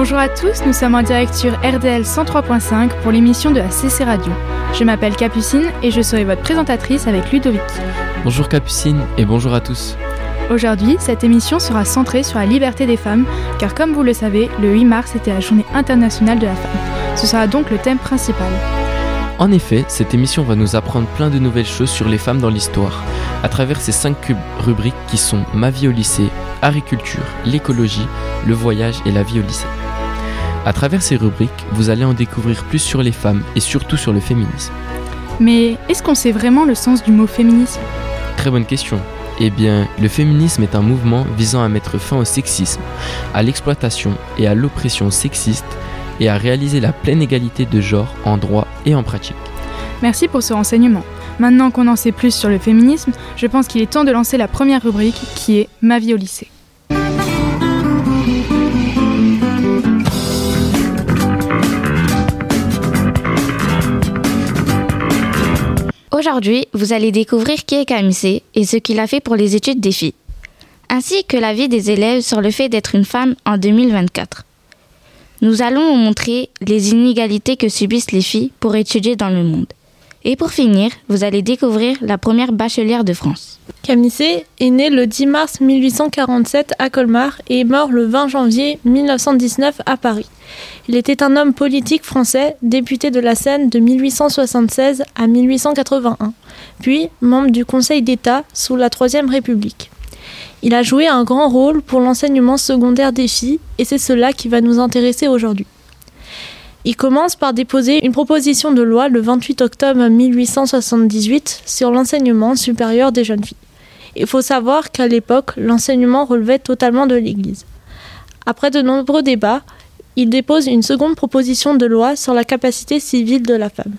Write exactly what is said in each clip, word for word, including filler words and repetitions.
Bonjour à tous, nous sommes en direct sur R D L cent trois virgule cinq pour l'émission de la C C Radio. Je m'appelle Capucine et je serai votre présentatrice avec Ludovic. Bonjour Capucine et bonjour à tous. Aujourd'hui, cette émission sera centrée sur la liberté des femmes, car comme vous le savez, le huit mars était la journée internationale de la femme. Ce sera donc le thème principal. En effet, cette émission va nous apprendre plein de nouvelles choses sur les femmes dans l'histoire, à travers ces cinq rubriques qui sont Ma vie au lycée, Agriculture, l'écologie, le voyage et la vie au lycée. À travers ces rubriques, vous allez en découvrir plus sur les femmes et surtout sur le féminisme. Mais est-ce qu'on sait vraiment le sens du mot féminisme ? Très bonne question. Eh bien, le féminisme est un mouvement visant à mettre fin au sexisme, à l'exploitation et à l'oppression sexiste et à réaliser la pleine égalité de genre en droit et en pratique. Merci pour ce renseignement. Maintenant qu'on en sait plus sur le féminisme, je pense qu'il est temps de lancer la première rubrique qui est Ma vie au lycée. Aujourd'hui, vous allez découvrir qui est Camille C et ce qu'il a fait pour les études des filles, ainsi que l'avis des élèves sur le fait d'être une femme en deux mille vingt-quatre. Nous allons vous montrer les inégalités que subissent les filles pour étudier dans le monde. Et pour finir, vous allez découvrir la première bachelière de France. Camille C est né le dix mars mille huit cent quarante-sept à Colmar et est mort le vingt janvier mille neuf cent dix-neuf à Paris. Il était un homme politique français, député de la Seine de mille huit cent soixante-seize à mille huit cent quatre-vingt-un, puis membre du Conseil d'État sous la Troisième République. Il a joué un grand rôle pour l'enseignement secondaire des filles et c'est cela qui va nous intéresser aujourd'hui. Il commence par déposer une proposition de loi le vingt-huit octobre mille huit cent soixante-dix-huit sur l'enseignement supérieur des jeunes filles. Il faut savoir qu'à l'époque, l'enseignement relevait totalement de l'Église. Après de nombreux débats, il dépose une seconde proposition de loi sur la capacité civile de la femme.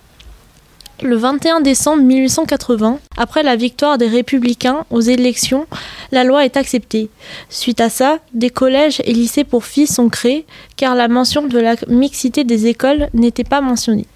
Le vingt et un décembre mille huit cent quatre-vingts, après la victoire des Républicains aux élections, la loi est acceptée. Suite à ça, des collèges et lycées pour filles sont créés, car la mention de la mixité des écoles n'était pas mentionnée.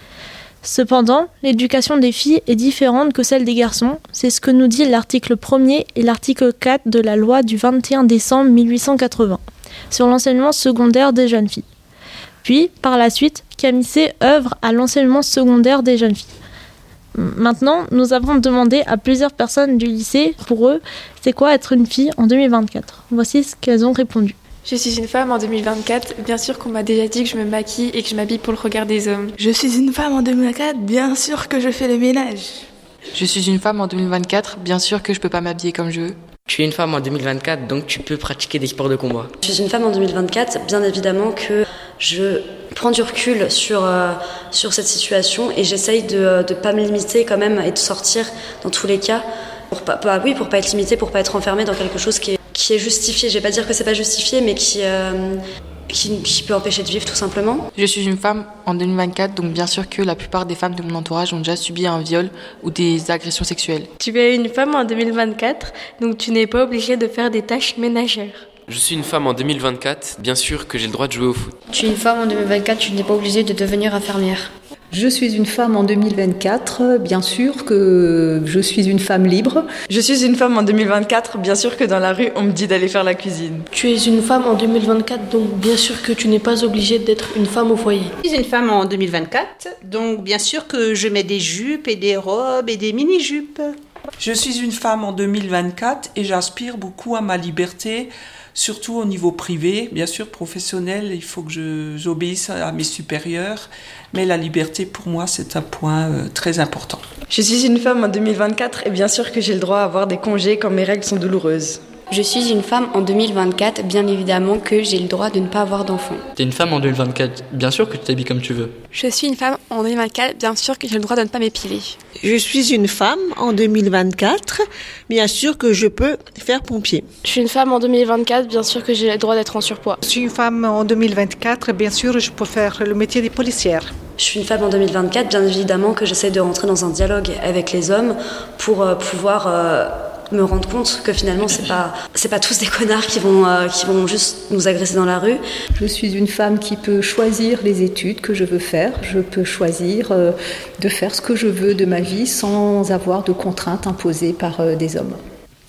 Cependant, l'éducation des filles est différente que celle des garçons, c'est ce que nous dit l'article premier et l'article quatre de la loi du vingt et un décembre mille huit cent quatre-vingts, sur l'enseignement secondaire des jeunes filles. Puis, par la suite, Camille C œuvre à l'enseignement secondaire des jeunes filles. Maintenant, nous avons demandé à plusieurs personnes du lycée, pour eux, c'est quoi être une fille en deux mille vingt-quatre ? Voici ce qu'elles ont répondu. Je suis une femme en deux mille vingt-quatre, bien sûr qu'on m'a déjà dit que je me maquille et que je m'habille pour le regard des hommes. Je suis une femme en deux mille vingt-quatre, bien sûr que je fais le ménage. Je suis une femme en deux mille vingt-quatre, bien sûr que je peux pas m'habiller comme je veux. Tu es une femme en deux mille vingt-quatre, donc tu peux pratiquer des sports de combat. Je suis une femme en deux mille vingt-quatre, bien évidemment que je prends du recul sur, euh, sur cette situation et j'essaye de ne pas me limiter quand même et de sortir dans tous les cas pour pas, bah, oui, pour pas être limitée, pour pas être enfermée dans quelque chose qui est, qui est justifié. Je vais pas dire que c'est pas justifié, mais qui, euh, qui, qui peut empêcher de vivre tout simplement. Je suis une femme en deux mille vingt-quatre, donc bien sûr que la plupart des femmes de mon entourage ont déjà subi un viol ou des agressions sexuelles. Tu es une femme en deux mille vingt-quatre, donc tu n'es pas obligée de faire des tâches ménagères. Je suis une femme en deux mille vingt-quatre, bien sûr que j'ai le droit de jouer au foot. Tu es une femme en deux mille vingt-quatre, tu n'es pas obligée de devenir infirmière. Je suis une femme en deux mille vingt-quatre, bien sûr que je suis une femme libre. Je suis une femme en deux mille vingt-quatre, bien sûr que dans la rue, on me dit d'aller faire la cuisine. Tu es une femme en deux mille vingt-quatre, donc bien sûr que tu n'es pas obligée d'être une femme au foyer. Je suis une femme en deux mille vingt-quatre, donc bien sûr que je mets des jupes et des robes et des mini-jupes. Je suis une femme en deux mille vingt-quatre et j'aspire beaucoup à ma liberté, surtout au niveau privé. Bien sûr, professionnel, il faut que je, j'obéisse à mes supérieurs, mais la liberté, pour moi, c'est un point euh, très important. Je suis une femme en deux mille vingt-quatre et bien sûr que j'ai le droit à avoir des congés quand mes règles sont douloureuses. Je suis une femme en deux mille vingt-quatre, bien évidemment que j'ai le droit de ne pas avoir d'enfant. T'es une femme en deux mille vingt-quatre, bien sûr que tu t'habilles comme tu veux. Je suis une femme en deux mille vingt-quatre, bien sûr que j'ai le droit de ne pas m'épiler. Je suis une femme en deux mille vingt-quatre, bien sûr que je peux faire pompier. Je suis une femme en deux mille vingt-quatre, bien sûr que j'ai le droit d'être en surpoids. Je suis une femme en deux mille vingt-quatre, bien sûr je peux faire le métier des policières. Je suis une femme en deux mille vingt-quatre, bien évidemment que j'essaie de rentrer dans un dialogue avec les hommes pour euh, pouvoir... Euh, me rendre compte que finalement c'est pas c'est pas tous des connards qui vont euh, qui vont juste nous agresser dans la rue. Je suis une femme qui peut choisir les études que je veux faire, je peux choisir euh, de faire ce que je veux de ma vie sans avoir de contraintes imposées par euh, des hommes.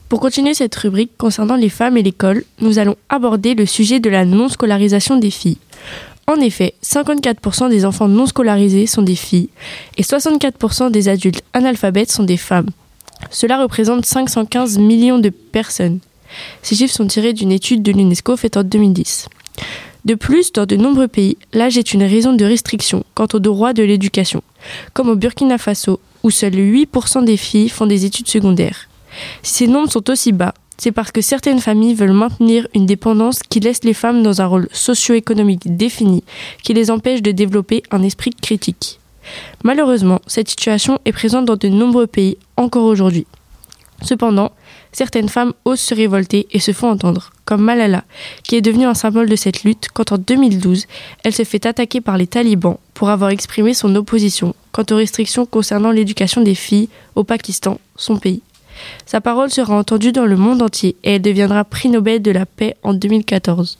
Pour continuer cette rubrique concernant les femmes et l'école, nous allons aborder le sujet de la non-scolarisation des filles. En effet, cinquante-quatre pour cent des enfants non scolarisés sont des filles et soixante-quatre pour cent des adultes analphabètes sont des femmes. Cela représente cinq cent quinze millions de personnes. Ces chiffres sont tirés d'une étude de l'UNESCO faite en deux mille dix. De plus, dans de nombreux pays, l'âge est une raison de restriction quant aux droits de l'éducation, comme au Burkina Faso, où seuls huit pour cent des filles font des études secondaires. Si ces nombres sont aussi bas, c'est parce que certaines familles veulent maintenir une dépendance qui laisse les femmes dans un rôle socio-économique défini, qui les empêche de développer un esprit critique. Malheureusement, cette situation est présente dans de nombreux pays encore aujourd'hui. Cependant, certaines femmes osent se révolter et se font entendre, comme Malala, qui est devenue un symbole de cette lutte quand en deux mille douze, elle se fait attaquer par les talibans pour avoir exprimé son opposition quant aux restrictions concernant l'éducation des filles au Pakistan, son pays. Sa parole sera entendue dans le monde entier et elle deviendra prix Nobel de la paix en deux mille quatorze.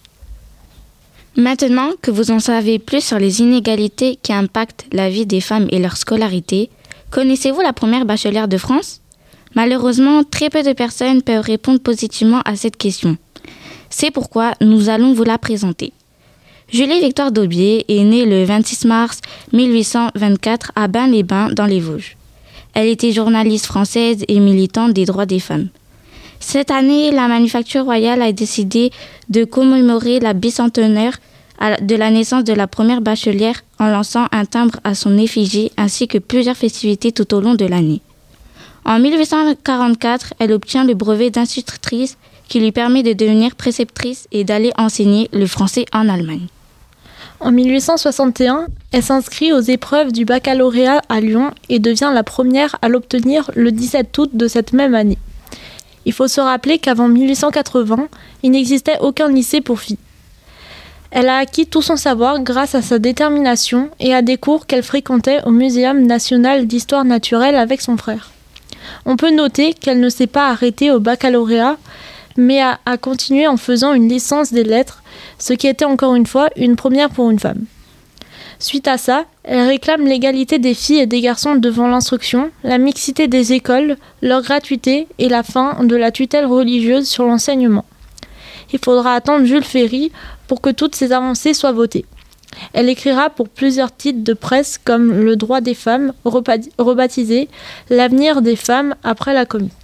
Maintenant que vous en savez plus sur les inégalités qui impactent la vie des femmes et leur scolarité, connaissez-vous la première bachelière de France ? Malheureusement, très peu de personnes peuvent répondre positivement à cette question. C'est pourquoi nous allons vous la présenter. Julie Victoire Daubié est née le vingt-six mars mille huit cent vingt-quatre à Bains-les-Bains dans les Vosges. Elle était journaliste française et militante des droits des femmes. Cette année, la Manufacture royale a décidé de commémorer la bicentenaire de la naissance de la première bachelière en lançant un timbre à son effigie ainsi que plusieurs festivités tout au long de l'année. En mille huit cent quarante-quatre, elle obtient le brevet d'institutrice qui lui permet de devenir préceptrice et d'aller enseigner le français en Allemagne. En mille huit cent soixante et un, elle s'inscrit aux épreuves du baccalauréat à Lyon et devient la première à l'obtenir le dix-sept août de cette même année. Il faut se rappeler qu'avant mille huit cent quatre-vingts, il n'existait aucun lycée pour filles. Elle a acquis tout son savoir grâce à sa détermination et à des cours qu'elle fréquentait au Muséum national d'histoire naturelle avec son frère. On peut noter qu'elle ne s'est pas arrêtée au baccalauréat, mais a, a continué en faisant une licence des lettres, ce qui était encore une fois une première pour une femme. Suite à ça, elle réclame l'égalité des filles et des garçons devant l'instruction, la mixité des écoles, leur gratuité et la fin de la tutelle religieuse sur l'enseignement. Il faudra attendre Jules Ferry pour que toutes ces avancées soient votées. Elle écrira pour plusieurs titres de presse comme Le droit des femmes, rebaptisé L'avenir des femmes après la Commune.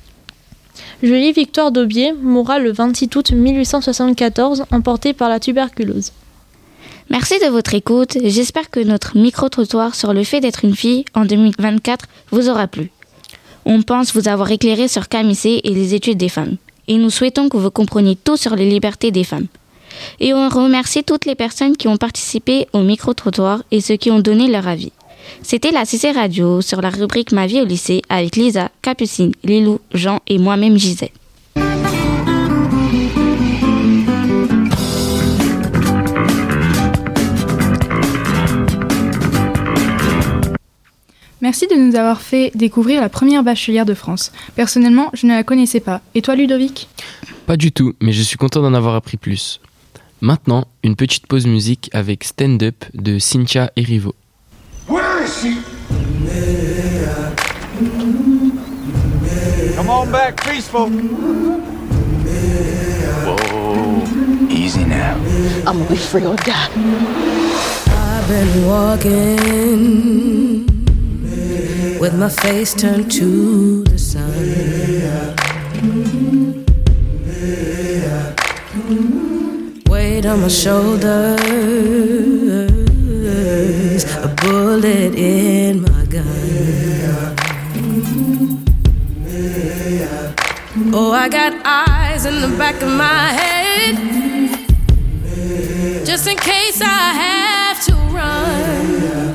Julie Victoire Daubié mourra le vingt-six août mille huit cent soixante-quatorze, emportée par la tuberculose. Merci de votre écoute. J'espère que notre micro-trottoir sur le fait d'être une fille en deux mille vingt-quatre vous aura plu. On pense vous avoir éclairé sur Camissé et les études des femmes. Et nous souhaitons que vous compreniez tout sur les libertés des femmes. Et on remercie toutes les personnes qui ont participé au micro-trottoir et ceux qui ont donné leur avis. C'était la C C Radio sur la rubrique Ma vie au lycée avec Lisa, Capucine, Lilou, Jean et moi-même Gisèle. Merci de nous avoir fait découvrir la première bachelière de France. Personnellement, je ne la connaissais pas. Et toi, Ludovic ? Pas du tout, mais je suis content d'en avoir appris plus. Maintenant, une petite pause musique avec Stand Up de Cynthia Erivo. Come on back, peaceful. Whoa, easy now. I'm gonna be free or die. I've been walking with my face turned to the sun. Weight on my shoulders, a bullet in my gun. Oh, I got eyes in the back of my head, just in case I have to run.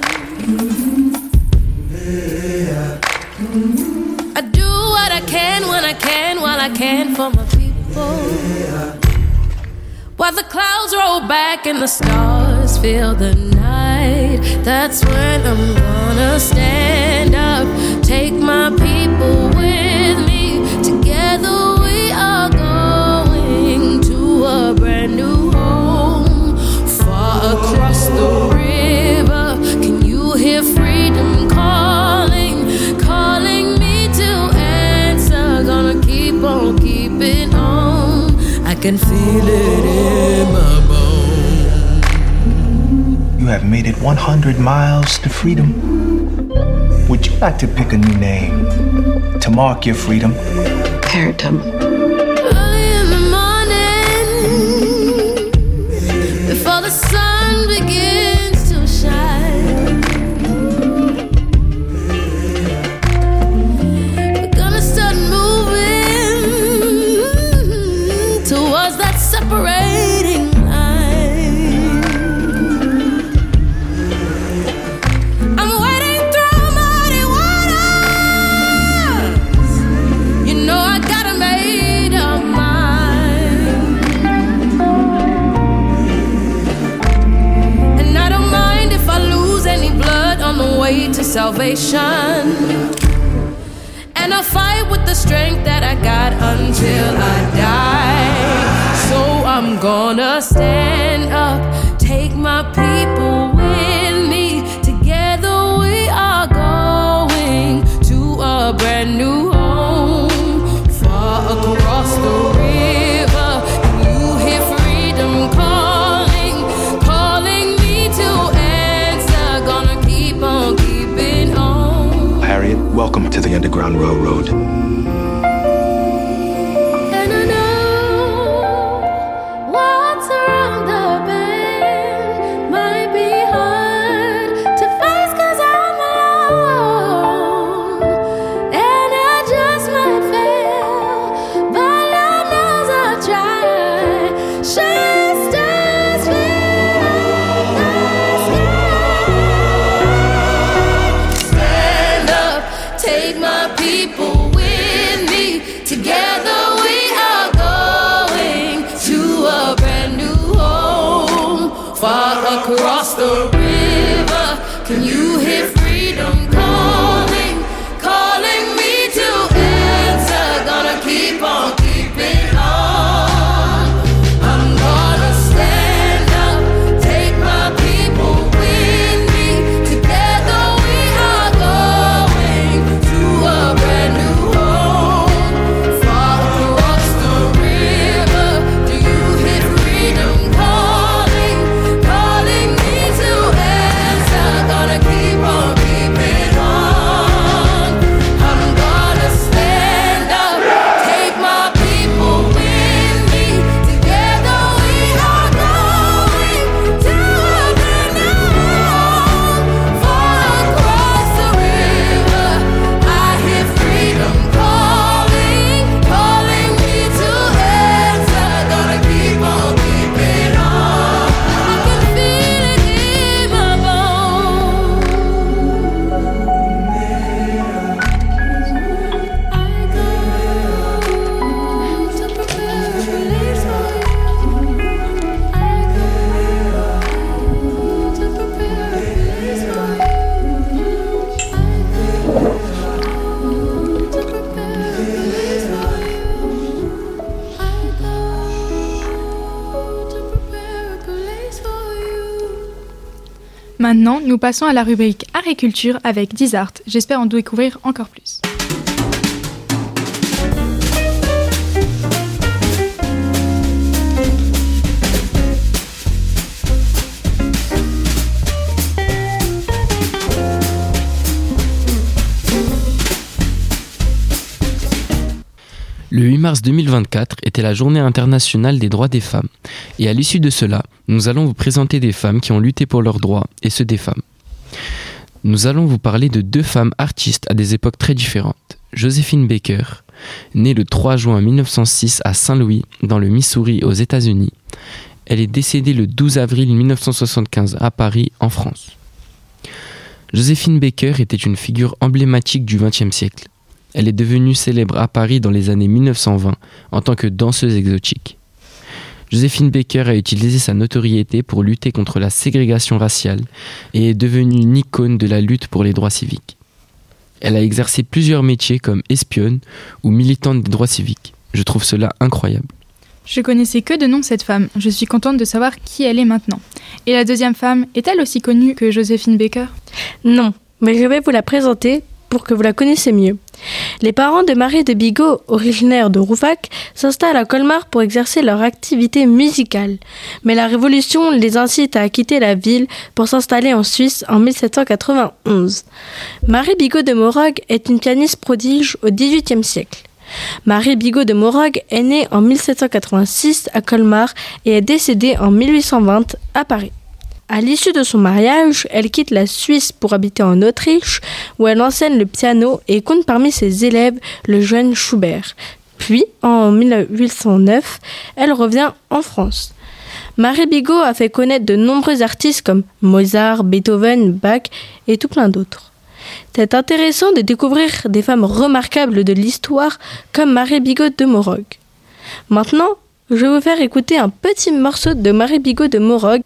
I do what I can when I can, while I can for my people. While the clouds roll back and the stars fill the night, that's when I'm gonna stand up, take my people with me. Together we are going to a brand new home, far across the river. Can you hear freedom calling, calling me to answer? Gonna keep on keeping can feel it in my bones. You have made it one hundred miles to freedom. Would you like to pick a new name to mark your freedom? Paradigm. Early in the morning, before the sun begins to shine, we're gonna start moving towards that separating line. I'm wading through muddy waters. You know I got a made up mind, and I don't mind if I lose any blood on the way to salvation. And I'll fight with the strength that I got until I die. So I'm gonna stand up, take my people with me. Together we are going to a brand new home, far across the river. You hear freedom calling, calling me to answer. Gonna keep on keeping on. Harriet, welcome to the Underground Railroad. And I know what's around the bend might be hard to face 'cause I'm alone, and I just might fail, but Lord knows I'll try. Shine stars fill the sky. Stand up, take my people with me. Together we are going to a brand new home, far across the river. Can you hear freedom calling, calling me to answer? Gonna keep on keeping on. I'm gonna stand up, take my people with me. Together we are going to a brand new home, far across the river. Do you hear freedom calling, calling me to answer? Gonna keep on keeping on. I'm gonna stand up, take my people with me. Together we are going to a brand new home, far across the river. I hear freedom calling, calling me to answer. Gonna keep on keeping on. I can feel it in my bones. I go to prepare a place for you. I go to prepare a place for you. I go to prepare a place for you. I go to prepare a place for you. Maintenant, nous passons à la rubrique Agriculture avec Dizart. J'espère en découvrir encore plus. Le huit mars deux mille vingt-quatre était la journée internationale des droits des femmes. Et à l'issue de cela, nous allons vous présenter des femmes qui ont lutté pour leurs droits et ceux des femmes. Nous allons vous parler de deux femmes artistes à des époques très différentes. Joséphine Baker, née le trois juin mille neuf cent six à Saint-Louis, dans le Missouri aux États-Unis. Elle est décédée le douze avril mille neuf cent soixante-quinze à Paris, en France. Joséphine Baker était une figure emblématique du vingtième siècle. Elle est devenue célèbre à Paris dans les années mille neuf cent vingt en tant que danseuse exotique. Joséphine Baker a utilisé sa notoriété pour lutter contre la ségrégation raciale et est devenue une icône de la lutte pour les droits civiques. Elle a exercé plusieurs métiers comme espionne ou militante des droits civiques. Je trouve cela incroyable. Je connaissais que de nom cette femme. Je suis contente de savoir qui elle est maintenant. Et la deuxième femme, est-elle aussi connue que Joséphine Baker ? Non, mais je vais vous la présenter pour que vous la connaissiez mieux. Les parents de Marie de Bigot, originaires de Rouffach, s'installent à Colmar pour exercer leur activité musicale. Mais la Révolution les incite à quitter la ville pour s'installer en Suisse en mille sept cent quatre-vingt-onze. Marie Bigot de Morog est une pianiste prodige au dix-huitième siècle. Marie Bigot de Morog est née en mille sept cent quatre-vingt-six à Colmar et est décédée en mille huit cent vingt à Paris. À l'issue de son mariage, elle quitte la Suisse pour habiter en Autriche, où elle enseigne le piano et compte parmi ses élèves le jeune Schubert. Puis, en mille huit cent neuf, elle revient en France. Marie Bigot a fait connaître de nombreux artistes comme Mozart, Beethoven, Bach et tout plein d'autres. C'est intéressant de découvrir des femmes remarquables de l'histoire comme Marie Bigot de Morog. Maintenant, je vais vous faire écouter un petit morceau de Marie Bigot de Morog.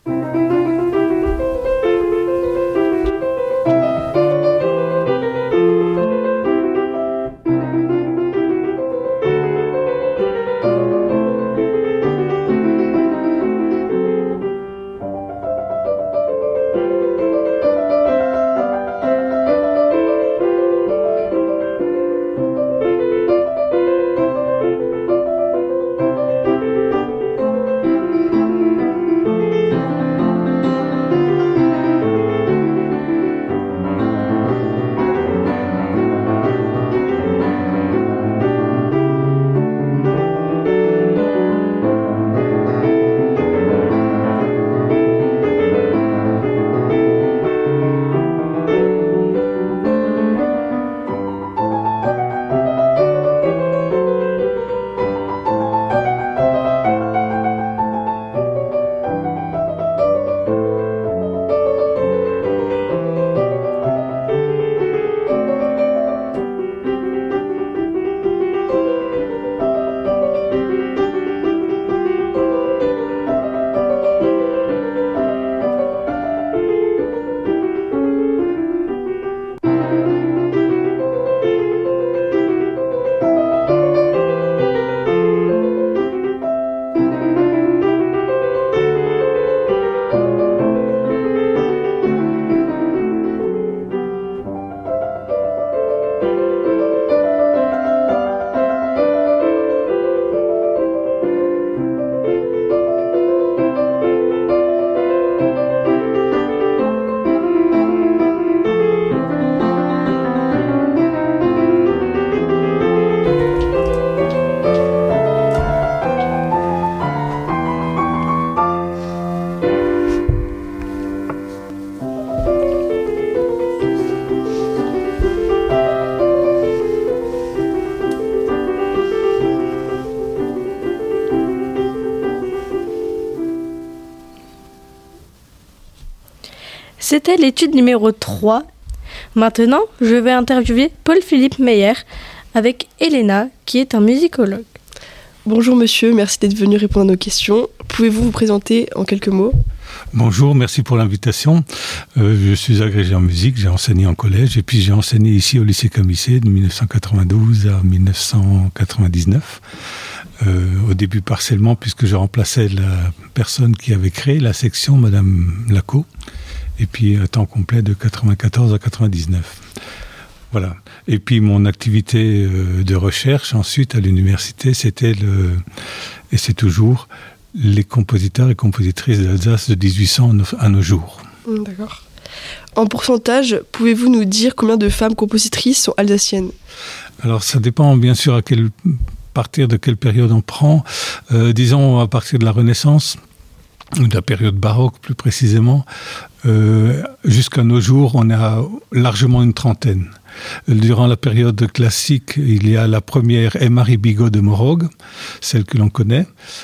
C'était l'étude numéro trois. Maintenant, je vais interviewer Paul-Philippe Meyer avec Elena, qui est un musicologue. Bonjour monsieur, merci d'être venu répondre à nos questions. Pouvez-vous vous présenter en quelques mots ? Bonjour, merci pour l'invitation. Euh, je suis agrégé en musique, j'ai enseigné en collège et puis j'ai enseigné ici au lycée Camissé de dix-neuf cent quatre-vingt-douze à dix-neuf cent quatre-vingt-dix-neuf. Euh, au début partiellement puisque je remplaçais la personne qui avait créé la section, Madame Lacot, et puis à temps complet de quatre-vingt-quatorze à quatre-vingt-dix-neuf. Voilà. Et puis mon activité euh, de recherche ensuite à l'université, c'était le, et c'est toujours, les compositeurs et compositrices d'Alsace de dix-huit cents à nos jours. D'accord. En pourcentage, pouvez-vous nous dire combien de femmes compositrices sont alsaciennes ? Alors ça dépend bien sûr à quel partir de quelle période on prend. Euh, disons à partir de la Renaissance, ou de la période baroque plus précisément, euh, jusqu'à nos jours, on a largement une trentaine. Durant la période classique, il y a la première est Marie Bigot de Morog, celle que l'on connaît,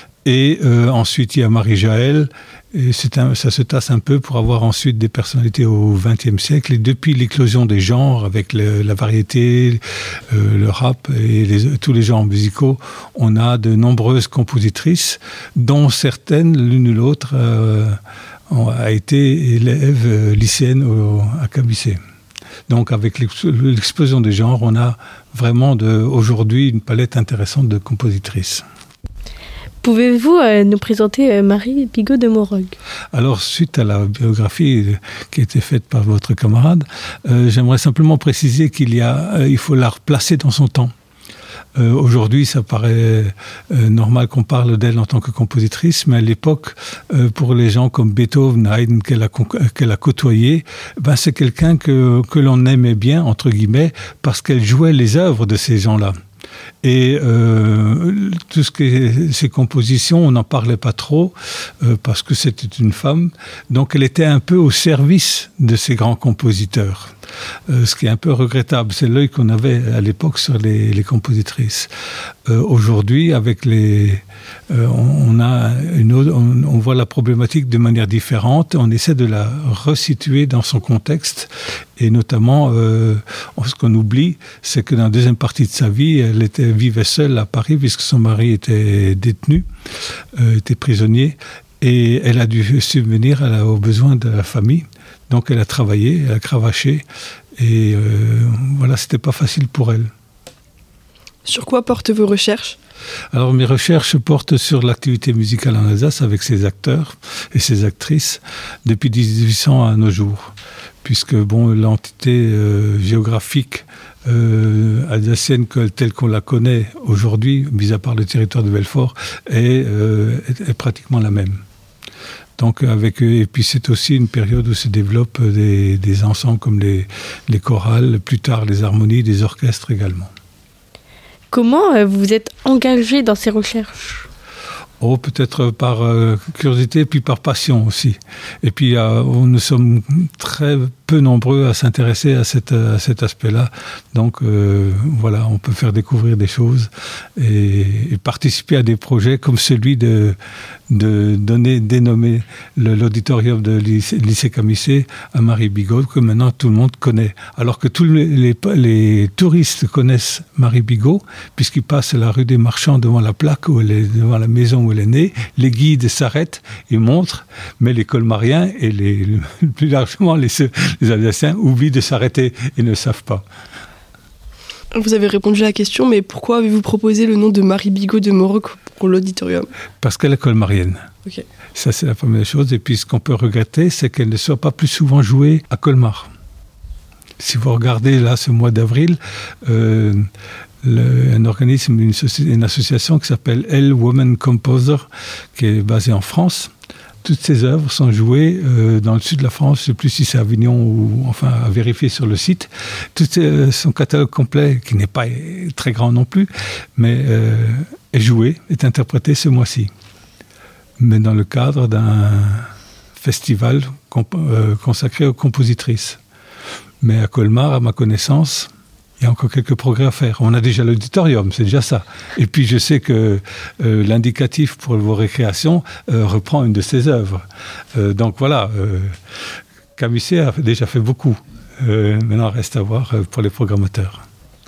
et euh, ensuite il y a Marie Jaël, et c'est un, ça se tasse un peu pour avoir ensuite des personnalités au vingtième siècle, et depuis l'éclosion des genres, avec le, la variété, euh, le rap et les, tous les genres musicaux, on a de nombreuses compositrices, dont certaines, l'une ou l'autre, euh, a été élève euh, lycéenne au, à Camissé. Donc avec l'explosion des genres, on a vraiment de, aujourd'hui une palette intéressante de compositrices. Pouvez-vous euh, nous présenter euh, Marie Bigot de Morogue ? Alors, suite à la biographie qui a été faite par votre camarade, euh, j'aimerais simplement préciser qu'il y a, euh, il faut la replacer dans son temps. Euh, aujourd'hui, ça paraît euh, normal qu'on parle d'elle en tant que compositrice, mais à l'époque, euh, pour les gens comme Beethoven, Haydn, qu'elle a, qu'elle a côtoyé, ben c'est quelqu'un que, que l'on aimait bien, entre guillemets, parce qu'elle jouait les œuvres de ces gens-là. Et euh, tout ce qui est ses compositions, on n'en parlait pas trop euh, parce que c'était une femme. Donc elle était un peu au service de ces grands compositeurs. Euh, ce qui est un peu regrettable, c'est l'œil qu'on avait à l'époque sur les, les compositrices. Euh, aujourd'hui, avec les, euh, on, on a une autre, on, on voit la problématique de manière différente. On essaie de la resituer dans son contexte, et notamment, euh, ce qu'on oublie, c'est que dans la deuxième partie de sa vie, elle était vivait seule à Paris puisque son mari était détenu, euh, était prisonnier, et elle a dû subvenir à la, aux besoins de la famille. Donc elle a travaillé, elle a cravaché, et euh, voilà, c'était pas facile pour elle. Sur quoi portent vos recherches ? Alors mes recherches portent sur l'activité musicale en Alsace avec ses acteurs et ses actrices depuis dix-huit cents à nos jours, puisque bon, l'entité euh, géographique euh, alsacienne telle qu'on la connaît aujourd'hui, mis à part le territoire de Belfort, est, euh, est, est pratiquement la même. Donc avec eux, et puis c'est aussi une période où se développent des, des ensembles comme les, les chorales, plus tard les harmonies, des orchestres également. Comment euh, vous vous êtes engagé dans ces recherches ? Oh, peut-être par euh, curiosité, puis par passion aussi. Et puis, euh, nous sommes très peu nombreux à s'intéresser à, cette, à cet aspect-là. Donc, euh, voilà, on peut faire découvrir des choses et, et participer à des projets comme celui de, de donner, dénommer le, l'auditorium de lycée, lycée Camissé à Marie Bigot, que maintenant tout le monde connaît. Alors que tous les, les, les touristes connaissent Marie Bigot, puisqu'ils passent la rue des Marchands devant la plaque, ou les, devant la maison où elle est née, les guides s'arrêtent et montrent, mais les colmariens et les, plus largement les, les Alsaciens oublient de s'arrêter et ne savent pas. Vous avez répondu à la question, mais pourquoi avez-vous proposé le nom de Marie Bigot de Morogue pour l'auditorium ? Parce qu'elle est colmarienne. Okay. Ça, c'est la première chose. Et puis, ce qu'on peut regretter, c'est qu'elle ne soit pas plus souvent jouée à Colmar. Si vous regardez, là, ce mois d'avril, euh, le, un organisme, une, une association qui s'appelle Elle Women Composer, qui est basée en France. Toutes ces œuvres sont jouées euh, dans le sud de la France, je ne sais plus si c'est Avignon ou, enfin, à vérifier sur le site. Tout euh, son catalogue complet, qui n'est pas très grand non plus, mais euh, est joué, est interprété ce mois-ci. Mais dans le cadre d'un festival comp- euh, consacré aux compositrices. Mais à Colmar, à ma connaissance, il y a encore quelques progrès à faire. On a déjà l'auditorium, c'est déjà ça. Et puis je sais que euh, l'indicatif pour vos récréations euh, reprend une de ses œuvres. Euh, donc voilà, euh, Camissé a déjà fait beaucoup. Euh, maintenant, reste à voir euh, pour les programmateurs.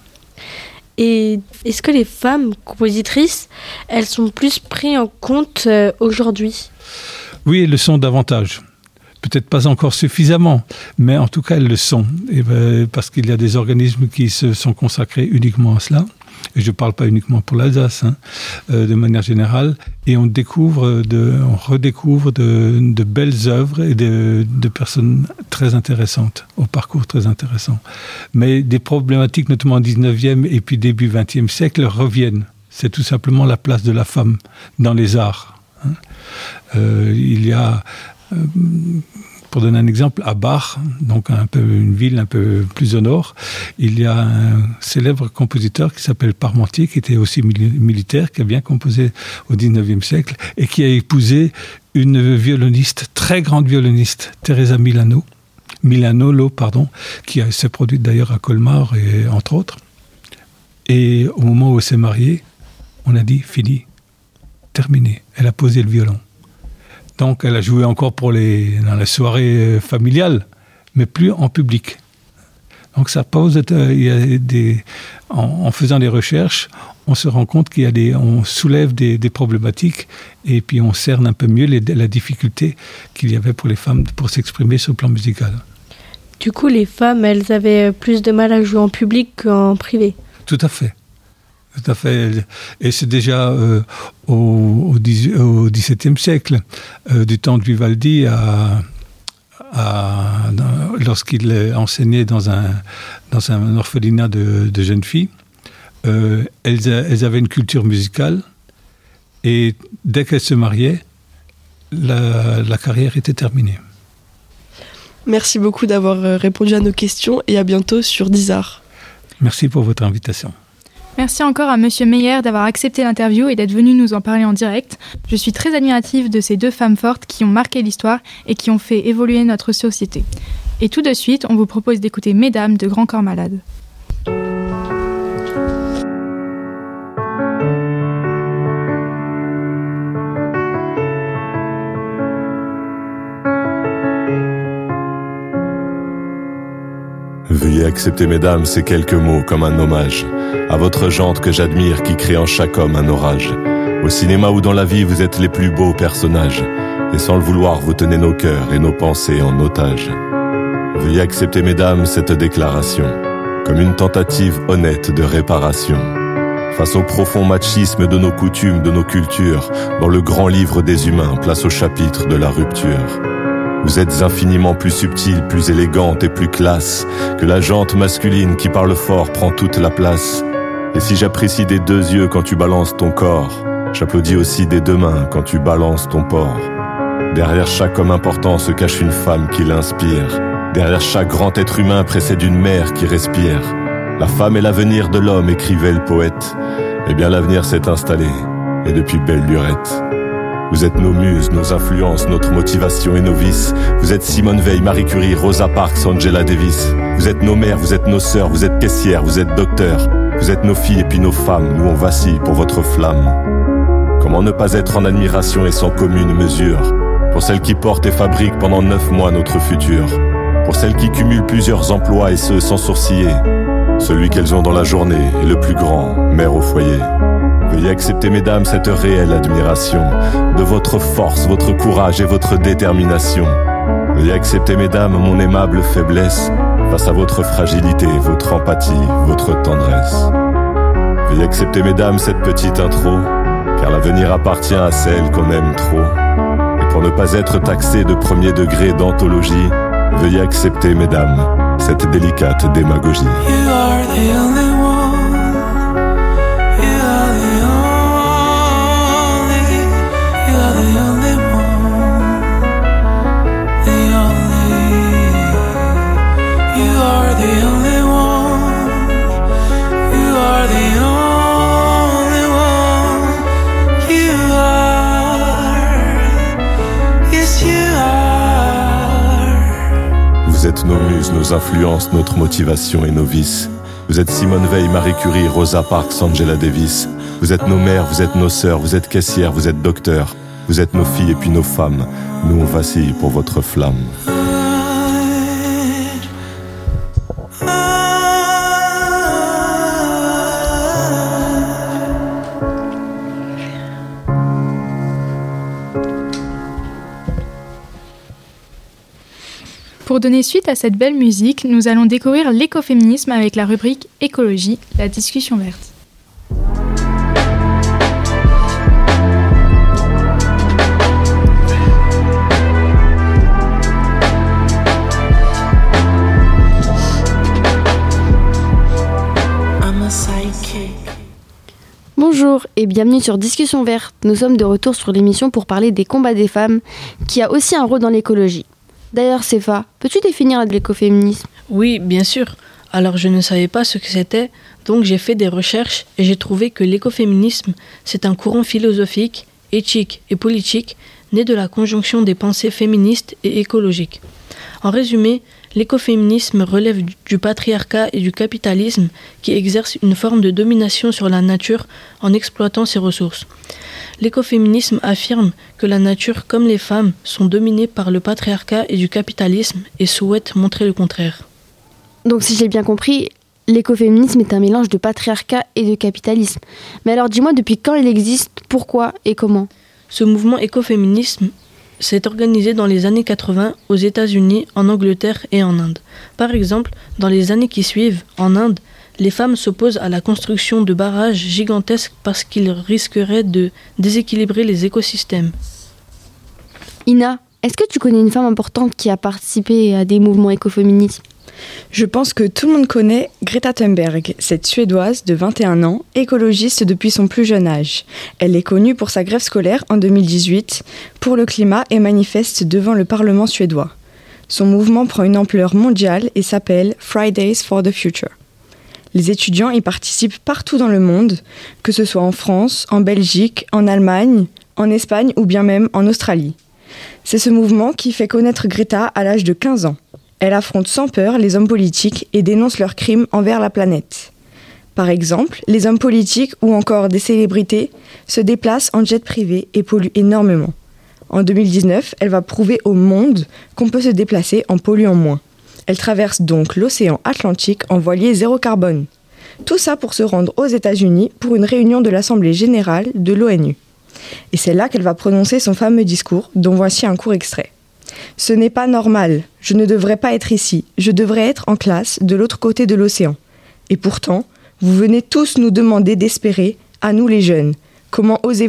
Et est-ce que les femmes compositrices, elles sont plus prises en compte euh, aujourd'hui ? Oui, elles le sont davantage. Peut-être pas encore suffisamment, mais en tout cas, elles le sont. Et ben, parce qu'il y a des organismes qui se sont consacrés uniquement à cela. Et je ne parle pas uniquement pour l'Alsace, hein, euh, de manière générale. Et on découvre, de, on redécouvre de, de belles œuvres et de, de personnes très intéressantes, au parcours très intéressant. Mais des problématiques, notamment au dix-neuvième et puis début vingtième siècle, reviennent. C'est tout simplement la place de la femme dans les arts. Hein. Euh, il y a... Pour donner un exemple, à Bar, donc un peu une ville un peu plus au nord, il y a un célèbre compositeur qui s'appelle Parmentier, qui était aussi mili- militaire, qui a bien composé au dix-neuvième siècle et qui a épousé une violoniste, très grande violoniste, Teresa Milano, Milanolo, pardon, qui a, s'est produite d'ailleurs à Colmar, et, entre autres. Et au moment où elle s'est mariée, on a dit fini, terminé. Elle a posé le violon. Donc, elle a joué encore pour les, dans les soirées familiales, mais plus en public. Donc, ça pose, euh, il y a des, en, en faisant des recherches, on se rend compte qu'il y a des, on soulève des, des problématiques et puis on cerne un peu mieux les, la difficulté qu'il y avait pour les femmes pour s'exprimer sur le plan musical. Du coup, les femmes, elles avaient plus de mal à jouer en public qu'en privé. Tout à fait. Tout à fait. Et c'est déjà euh, au, au, dix, au dix-septième siècle, euh, du temps de Vivaldi, à, à, dans, lorsqu'il enseignait dans un, dans un orphelinat de, de jeunes filles, euh, elles, elles avaient une culture musicale et dès qu'elles se mariaient, la, la carrière était terminée. Merci beaucoup d'avoir répondu à nos questions et à bientôt sur Dizar. Merci pour votre invitation. Merci encore à Monsieur Meyer d'avoir accepté l'interview et d'être venu nous en parler en direct. Je suis très admirative de ces deux femmes fortes qui ont marqué l'histoire et qui ont fait évoluer notre société. Et tout de suite, on vous propose d'écouter Mesdames de Grand Corps Malade. Veuillez accepter, mesdames, ces quelques mots comme un hommage à votre jante que j'admire, qui crée en chaque homme un orage. Au cinéma ou dans la vie, vous êtes les plus beaux personnages, et sans le vouloir, vous tenez nos cœurs et nos pensées en otage. Veuillez accepter, mesdames, cette déclaration comme une tentative honnête de réparation face au profond machisme de nos coutumes, de nos cultures. Dans le grand livre des humains, place au chapitre de la rupture. Vous êtes infiniment plus subtile, plus élégante et plus classe que la jante masculine qui parle fort prend toute la place. Et si j'apprécie des deux yeux quand tu balances ton corps, j'applaudis aussi des deux mains quand tu balances ton porc. Derrière chaque homme important se cache une femme qui l'inspire. Derrière chaque grand être humain précède une mère qui respire. La femme est l'avenir de l'homme, écrivait le poète. Eh bien l'avenir s'est installé, et depuis belle lurette. Vous êtes nos muses, nos influences, notre motivation et nos vices. Vous êtes Simone Veil, Marie Curie, Rosa Parks, Angela Davis. Vous êtes nos mères, vous êtes nos sœurs, vous êtes caissières, vous êtes docteurs. Vous êtes nos filles et puis nos femmes, nous on vacille pour votre flamme. Comment ne pas être en admiration et sans commune mesure pour celles qui portent et fabriquent pendant neuf mois notre futur. Pour celles qui cumulent plusieurs emplois et ce sans sourciller. Celui qu'elles ont dans la journée est le plus grand, mère au foyer. Veuillez accepter, mesdames, cette réelle admiration de votre force, votre courage et votre détermination. Veuillez accepter, mesdames, mon aimable faiblesse face à votre fragilité, votre empathie, votre tendresse. Veuillez accepter, mesdames, cette petite intro, car l'avenir appartient à celle qu'on aime trop. Et pour ne pas être taxé de premier degré d'anthologie, veuillez accepter, mesdames, cette délicate démagogie. You are the only one. You are the only. You are the only one. The only. You are the only one. You are the only one. You are. Yes, you are. Vous êtes nos muses, nos influences, notre motivation et nos vices. Vous êtes Simone Veil, Marie Curie, Rosa Parks, Angela Davis. Vous êtes nos mères, vous êtes nos sœurs, vous êtes caissières, vous êtes docteurs. Vous êtes nos filles et puis nos femmes. Nous on vacille pour votre flamme. Pour donner suite à cette belle musique, nous allons découvrir l'écoféminisme avec la rubrique Écologie, la discussion verte. Bonjour et bienvenue sur Discussion verte. Nous sommes de retour sur l'émission pour parler des combats des femmes, qui a aussi un rôle dans l'écologie. D'ailleurs, Sefa, peux-tu définir l'écoféminisme ? Oui, bien sûr. Alors, je ne savais pas ce que c'était, donc j'ai fait des recherches et j'ai trouvé que l'écoféminisme, c'est un courant philosophique, éthique et politique né de la conjonction des pensées féministes et écologiques. En résumé, l'écoféminisme relève du patriarcat et du capitalisme qui exercent une forme de domination sur la nature en exploitant ses ressources. L'écoféminisme affirme que la nature comme les femmes sont dominées par le patriarcat et du capitalisme et souhaite montrer le contraire. Donc si j'ai bien compris, l'écoféminisme est un mélange de patriarcat et de capitalisme. Mais alors dis-moi depuis quand il existe, pourquoi et comment ? Ce mouvement écoféminisme s'est organisé dans les années quatre-vingts aux États-Unis, en Angleterre et en Inde. Par exemple, dans les années qui suivent, en Inde, les femmes s'opposent à la construction de barrages gigantesques parce qu'ils risqueraient de déséquilibrer les écosystèmes. Ina, est-ce que tu connais une femme importante qui a participé à des mouvements écoféministes ? Je pense que tout le monde connaît Greta Thunberg, cette Suédoise de vingt et un ans, écologiste depuis son plus jeune âge. Elle est connue pour sa grève scolaire en deux mille dix-huit pour le climat et manifeste devant le Parlement suédois. Son mouvement prend une ampleur mondiale et s'appelle Fridays for the Future. Les étudiants y participent partout dans le monde, que ce soit en France, en Belgique, en Allemagne, en Espagne ou bien même en Australie. C'est ce mouvement qui fait connaître Greta à l'âge de quinze ans. Elle affronte sans peur les hommes politiques et dénonce leurs crimes envers la planète. Par exemple, les hommes politiques ou encore des célébrités se déplacent en jet privé et polluent énormément. En deux mille dix-neuf, elle va prouver au monde qu'on peut se déplacer en polluant moins. Elle traverse donc l'océan Atlantique en voilier zéro carbone. Tout ça pour se rendre aux États-Unis pour une réunion de l'Assemblée générale de l'ONU. Et c'est là qu'elle va prononcer son fameux discours, dont voici un court extrait. « Ce n'est pas normal, je ne devrais pas être ici, je devrais être en classe de l'autre côté de l'océan. Et pourtant, vous venez tous nous demander d'espérer, à nous les jeunes. Comment osez-vous »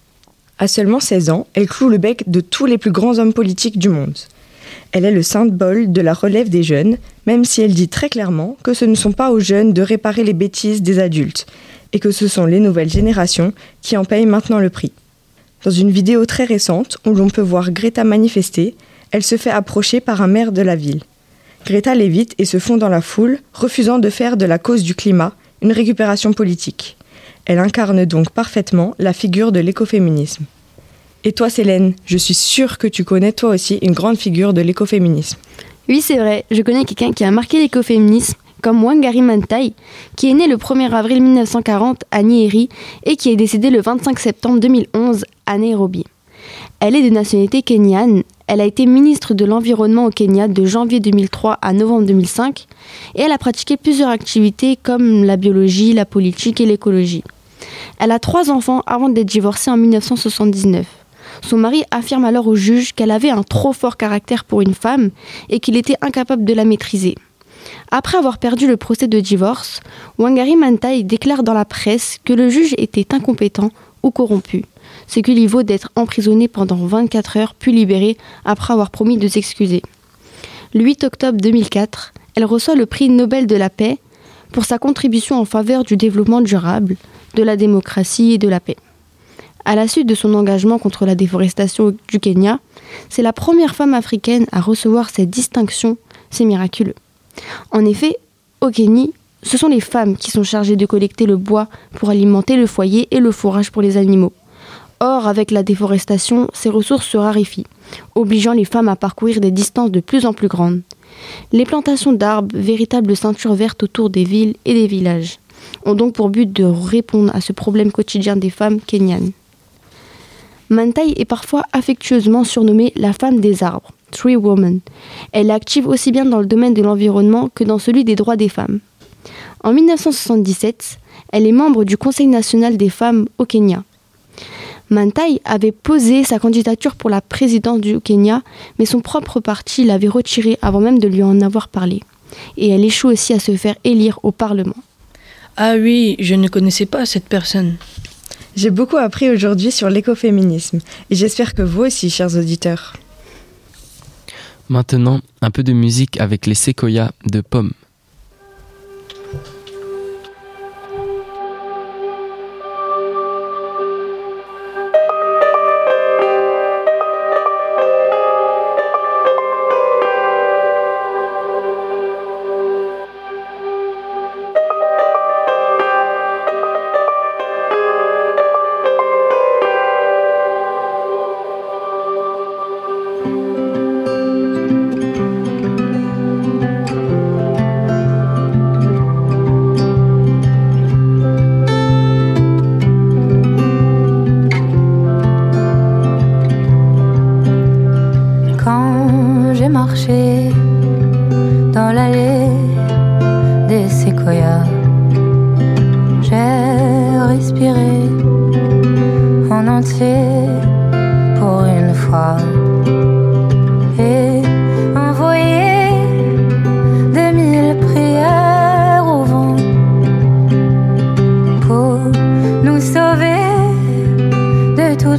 À seulement seize ans, elle cloue le bec de tous les plus grands hommes politiques du monde. Elle est le symbole de la relève des jeunes, même si elle dit très clairement que ce ne sont pas aux jeunes de réparer les bêtises des adultes, et que ce sont les nouvelles générations qui en payent maintenant le prix. Dans une vidéo très récente, où l'on peut voir Greta manifester, elle se fait approcher par un maire de la ville. Greta l'évite et se fond dans la foule, refusant de faire de la cause du climat une récupération politique. Elle incarne donc parfaitement la figure de l'écoféminisme. Et toi, Célène, je suis sûre que tu connais toi aussi une grande figure de l'écoféminisme. Oui, c'est vrai, je connais quelqu'un qui a marqué l'écoféminisme, comme Wangari Maathai, qui est né le premier avril mille neuf cent quarante à Nyeri et qui est décédée le vingt-cinq septembre deux mille onze à Nairobi. Elle est de nationalité kenyane, elle a été ministre de l'Environnement au Kenya de janvier deux mille trois à novembre deux mille cinq et elle a pratiqué plusieurs activités comme la biologie, la politique et l'écologie. Elle a trois enfants avant d'être divorcée en mille neuf cent soixante-dix-neuf. Son mari affirme alors au juge qu'elle avait un trop fort caractère pour une femme et qu'il était incapable de la maîtriser. Après avoir perdu le procès de divorce, Wangari Maathai déclare dans la presse que le juge était incompétent ou corrompu, ce qui lui vaut d'être emprisonnée pendant vingt-quatre heures puis libérée après avoir promis de s'excuser. Le huit octobre deux mille quatre, elle reçoit le prix Nobel de la paix pour sa contribution en faveur du développement durable, de la démocratie et de la paix. À la suite de son engagement contre la déforestation du Kenya, c'est la première femme africaine à recevoir cette distinction, c'est miraculeux. En effet, au Kenya, ce sont les femmes qui sont chargées de collecter le bois pour alimenter le foyer et le fourrage pour les animaux. Or, avec la déforestation, ces ressources se raréfient, obligeant les femmes à parcourir des distances de plus en plus grandes. Les plantations d'arbres, véritables ceintures vertes autour des villes et des villages, ont donc pour but de répondre à ce problème quotidien des femmes kenyanes. Maathai est parfois affectueusement surnommée la femme des arbres, Tree Woman. Elle est active aussi bien dans le domaine de l'environnement que dans celui des droits des femmes. En mille neuf cent soixante-dix-sept, elle est membre du Conseil national des femmes au Kenya. Maathai avait posé sa candidature pour la présidence du Kenya, mais son propre parti l'avait retirée avant même de lui en avoir parlé. Et elle échoue aussi à se faire élire au Parlement. Ah oui, je ne connaissais pas cette personne. J'ai beaucoup appris aujourd'hui sur l'écoféminisme et j'espère que vous aussi, chers auditeurs. Maintenant, un peu de musique avec les séquoias de Pomme. Dans l'allée des séquoias, j'ai respiré en entier pour une fois et envoyé de mille prières au vent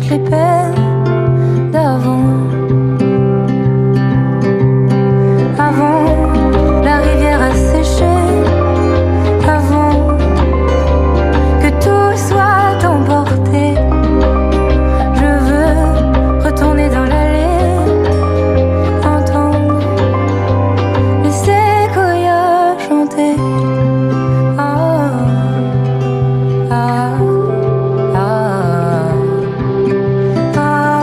toutes les peines d'avant. Avant, la rivière a séché. Avant que tout soit emporté, je veux retourner dans l'allée, entendre les séquoias chanter. Ah, ah, ah, ah,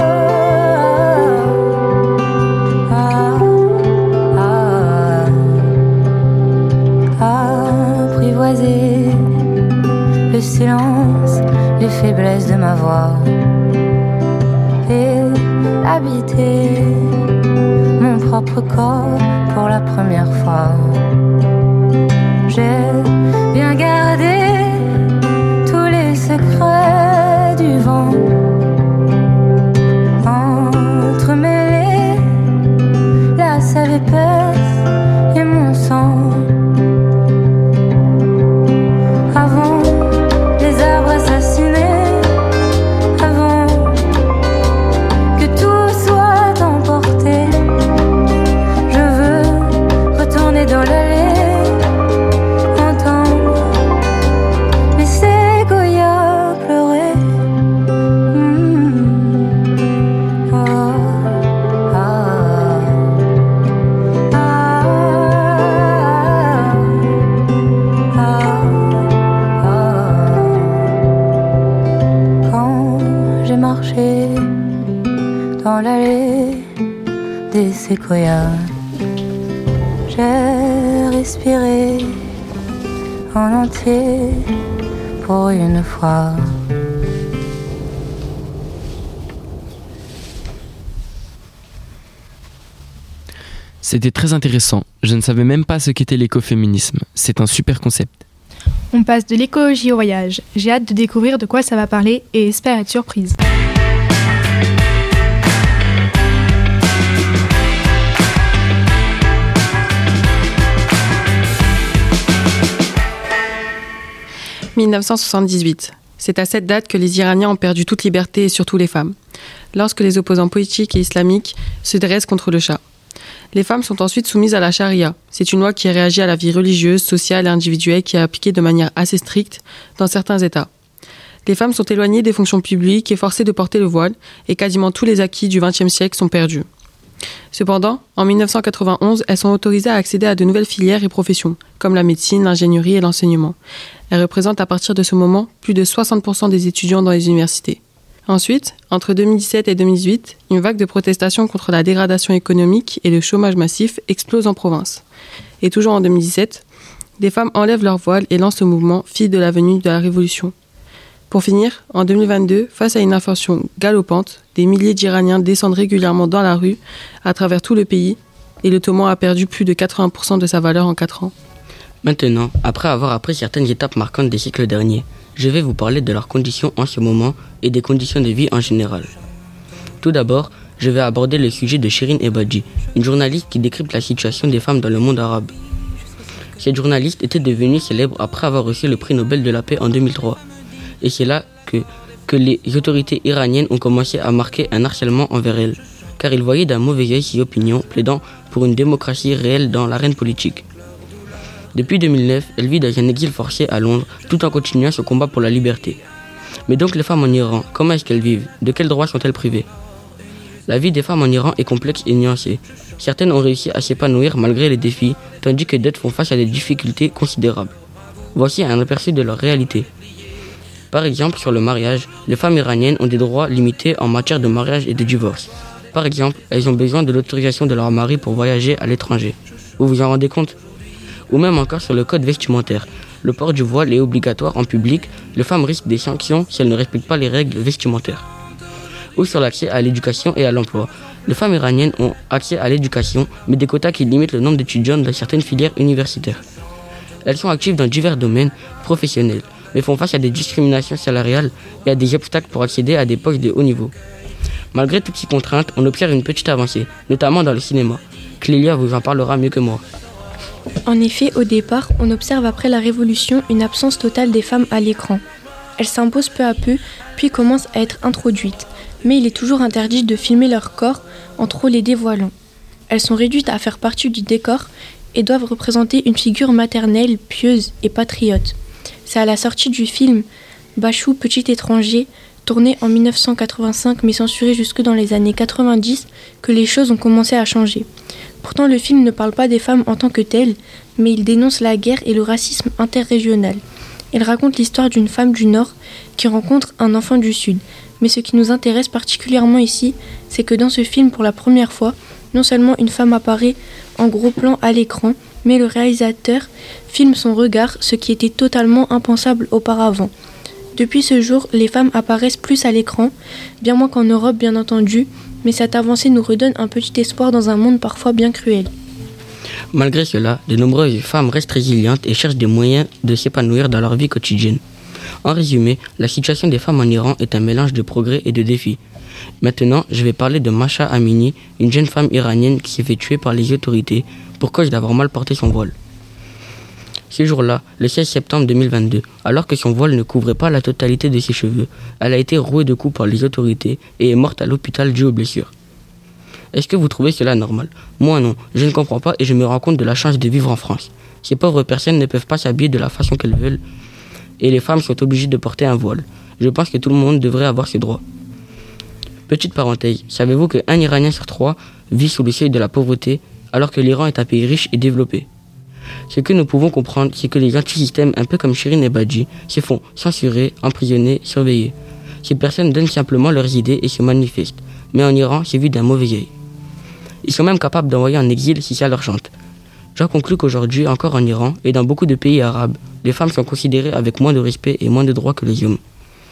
ah, ah, apprivoiser le silence, les faiblesses de ma voix et habiter mon propre corps pour la première fois. J'ai bien gardé tous les secrets du vent, entremêlé la sève épaisse et mon sang. Avant les arbres assassinés, avant que tout soit emporté, je veux retourner dans l'allée, entendre les séquoias pleurer. Mmh. Oh, ah, ah, ah, ah. Quand j'ai marché dans l'allée des séquoias, j'ai respiré en entier pour une fois. C'était très intéressant. Je ne savais même pas ce qu'était l'écoféminisme. C'est un super concept. On passe de l'écologie au voyage. J'ai hâte de découvrir de quoi ça va parler et espère être surprise. dix-neuf cent soixante-dix-huit. C'est à cette date que les Iraniens ont perdu toute liberté et surtout les femmes, lorsque les opposants politiques et islamiques se dressent contre le Shah. Les femmes sont ensuite soumises à la charia. C'est une loi qui réagit à la vie religieuse, sociale et individuelle qui est appliquée de manière assez stricte dans certains États. Les femmes sont éloignées des fonctions publiques et forcées de porter le voile, et quasiment tous les acquis du vingtième siècle sont perdus. Cependant, en dix-neuf cent quatre-vingt-onze, elles sont autorisées à accéder à de nouvelles filières et professions, comme la médecine, l'ingénierie et l'enseignement. Elles représentent à partir de ce moment plus de soixante pour cent des étudiants dans les universités. Ensuite, entre deux mille dix-sept et deux mille dix-huit, une vague de protestations contre la dégradation économique et le chômage massif explose en province. Et toujours en deux mille dix-sept, des femmes enlèvent leur voile et lancent le mouvement Filles de la venue de la Révolution. Pour finir, en deux mille vingt-deux, face à une inflation galopante, des milliers d'Iraniens descendent régulièrement dans la rue à travers tout le pays et l'ottoman a perdu plus de quatre-vingts pour cent de sa valeur en quatre ans. Maintenant, après avoir appris certaines étapes marquantes des siècles derniers, je vais vous parler de leurs conditions en ce moment et des conditions de vie en général. Tout d'abord, je vais aborder le sujet de Shirin Ebadji, une journaliste qui décrypte la situation des femmes dans le monde arabe. Cette journaliste était devenue célèbre après avoir reçu le prix Nobel de la paix en deux mille trois. Et c'est là que, que les autorités iraniennes ont commencé à marquer un harcèlement envers elle, car ils voyaient d'un mauvais œil ses opinions plaidant pour une démocratie réelle dans l'arène politique. Depuis deux mille neuf, elle vit dans un exil forcé à Londres, tout en continuant ce combat pour la liberté. Mais donc les femmes en Iran, comment est-ce qu'elles vivent? De quels droits sont-elles privées? La vie des femmes en Iran est complexe et nuancée. Certaines ont réussi à s'épanouir malgré les défis, tandis que d'autres font face à des difficultés considérables. Voici un aperçu de leur réalité. Par exemple, sur le mariage, les femmes iraniennes ont des droits limités en matière de mariage et de divorce. Par exemple, elles ont besoin de l'autorisation de leur mari pour voyager à l'étranger. Vous vous en rendez compte? Ou même encore sur le code vestimentaire. Le port du voile est obligatoire en public, les femmes risquent des sanctions si elles ne respectent pas les règles vestimentaires. Ou sur l'accès à l'éducation et à l'emploi. Les femmes iraniennes ont accès à l'éducation, mais des quotas qui limitent le nombre d'étudiants dans certaines filières universitaires. Elles sont actives dans divers domaines professionnels, mais font face à des discriminations salariales et à des obstacles pour accéder à des postes de haut niveau. Malgré toutes ces contraintes, on observe une petite avancée, notamment dans le cinéma. Clélia vous en parlera mieux que moi. En effet, au départ, on observe après la Révolution une absence totale des femmes à l'écran. Elles s'imposent peu à peu, puis commencent à être introduites. Mais il est toujours interdit de filmer leur corps en trop les dévoilant. Elles sont réduites à faire partie du décor et doivent représenter une figure maternelle, pieuse et patriote. C'est à la sortie du film Bachou, petit étranger, tourné en dix-neuf cent quatre-vingt-cinq mais censuré jusque dans les années quatre-vingt-dix, que les choses ont commencé à changer. Pourtant, le film ne parle pas des femmes en tant que telles, mais il dénonce la guerre et le racisme interrégional. Il raconte l'histoire d'une femme du Nord qui rencontre un enfant du Sud. Mais ce qui nous intéresse particulièrement ici, c'est que dans ce film, pour la première fois, non seulement une femme apparaît en gros plan à l'écran, mais le réalisateur filme son regard, ce qui était totalement impensable auparavant. Depuis ce jour, les femmes apparaissent plus à l'écran, bien moins qu'en Europe bien entendu, mais cette avancée nous redonne un petit espoir dans un monde parfois bien cruel. Malgré cela, de nombreuses femmes restent résilientes et cherchent des moyens de s'épanouir dans leur vie quotidienne. En résumé, la situation des femmes en Iran est un mélange de progrès et de défis. Maintenant, je vais parler de Masha Amini, une jeune femme iranienne qui s'est fait tuer par les autorités pour cause d'avoir mal porté son voile. Ce jour-là, le seize septembre deux mille vingt-deux, alors que son voile ne couvrait pas la totalité de ses cheveux, elle a été rouée de coups par les autorités et est morte à l'hôpital due aux blessures. Est-ce que vous trouvez cela normal ? Moi non, je ne comprends pas et je me rends compte de la chance de vivre en France. Ces pauvres personnes ne peuvent pas s'habiller de la façon qu'elles veulent et les femmes sont obligées de porter un voile. Je pense que tout le monde devrait avoir ce droit. Petite parenthèse, savez-vous qu'un Iranien sur trois vit sous le seuil de la pauvreté alors que l'Iran est un pays riche et développé ? Ce que nous pouvons comprendre, c'est que les anti-systèmes, un peu comme Shirin Ebadji, se font censurer, emprisonner, surveiller. Ces personnes donnent simplement leurs idées et se manifestent. Mais en Iran, c'est vu d'un mauvais œil. Ils sont même capables d'envoyer en exil si ça leur chante. J'en conclus qu'aujourd'hui, encore en Iran et dans beaucoup de pays arabes, les femmes sont considérées avec moins de respect et moins de droits que les hommes.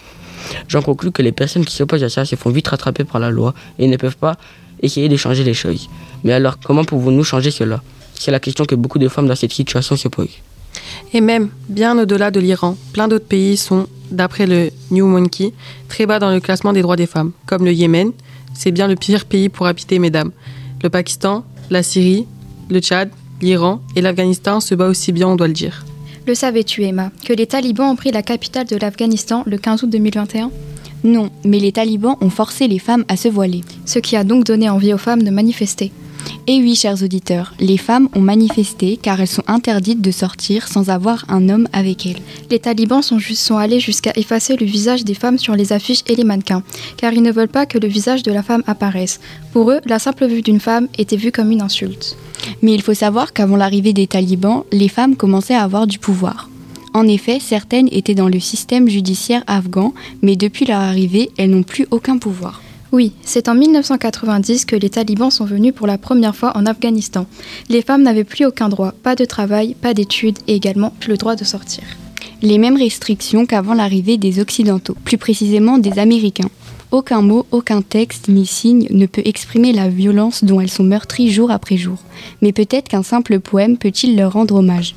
J'en conclus que les personnes qui s'opposent à ça se font vite rattraper par la loi et ne peuvent pas essayer de changer les choses. Mais alors, comment pouvons-nous changer cela ? C'est la question que beaucoup de femmes dans cette situation se posent. Et même, bien au-delà de l'Iran, plein d'autres pays sont, d'après le New Monkey, très bas dans le classement des droits des femmes, comme le Yémen, c'est bien le pire pays pour habiter, mesdames. Le Pakistan, la Syrie, le Tchad, l'Iran et l'Afghanistan se battent aussi bien, on doit le dire. Le savais-tu, Emma, que les talibans ont pris la capitale de l'Afghanistan le quinze août deux mille vingt et un ? Non, mais les talibans ont forcé les femmes à se voiler. Ce qui a donc donné envie aux femmes de manifester. Et oui, chers auditeurs, les femmes ont manifesté car elles sont interdites de sortir sans avoir un homme avec elles. Les talibans sont, ju- sont allés jusqu'à effacer le visage des femmes sur les affiches et les mannequins, car ils ne veulent pas que le visage de la femme apparaisse. Pour eux, la simple vue d'une femme était vue comme une insulte. Mais il faut savoir qu'avant l'arrivée des talibans, les femmes commençaient à avoir du pouvoir. En effet, certaines étaient dans le système judiciaire afghan, mais depuis leur arrivée, elles n'ont plus aucun pouvoir. Oui, c'est en dix-neuf cent quatre-vingt-dix que les talibans sont venus pour la première fois en Afghanistan. Les femmes n'avaient plus aucun droit, pas de travail, pas d'études et également plus le droit de sortir. Les mêmes restrictions qu'avant l'arrivée des Occidentaux, plus précisément des Américains. Aucun mot, aucun texte ni signe ne peut exprimer la violence dont elles sont meurtries jour après jour. Mais peut-être qu'un simple poème peut-il leur rendre hommage.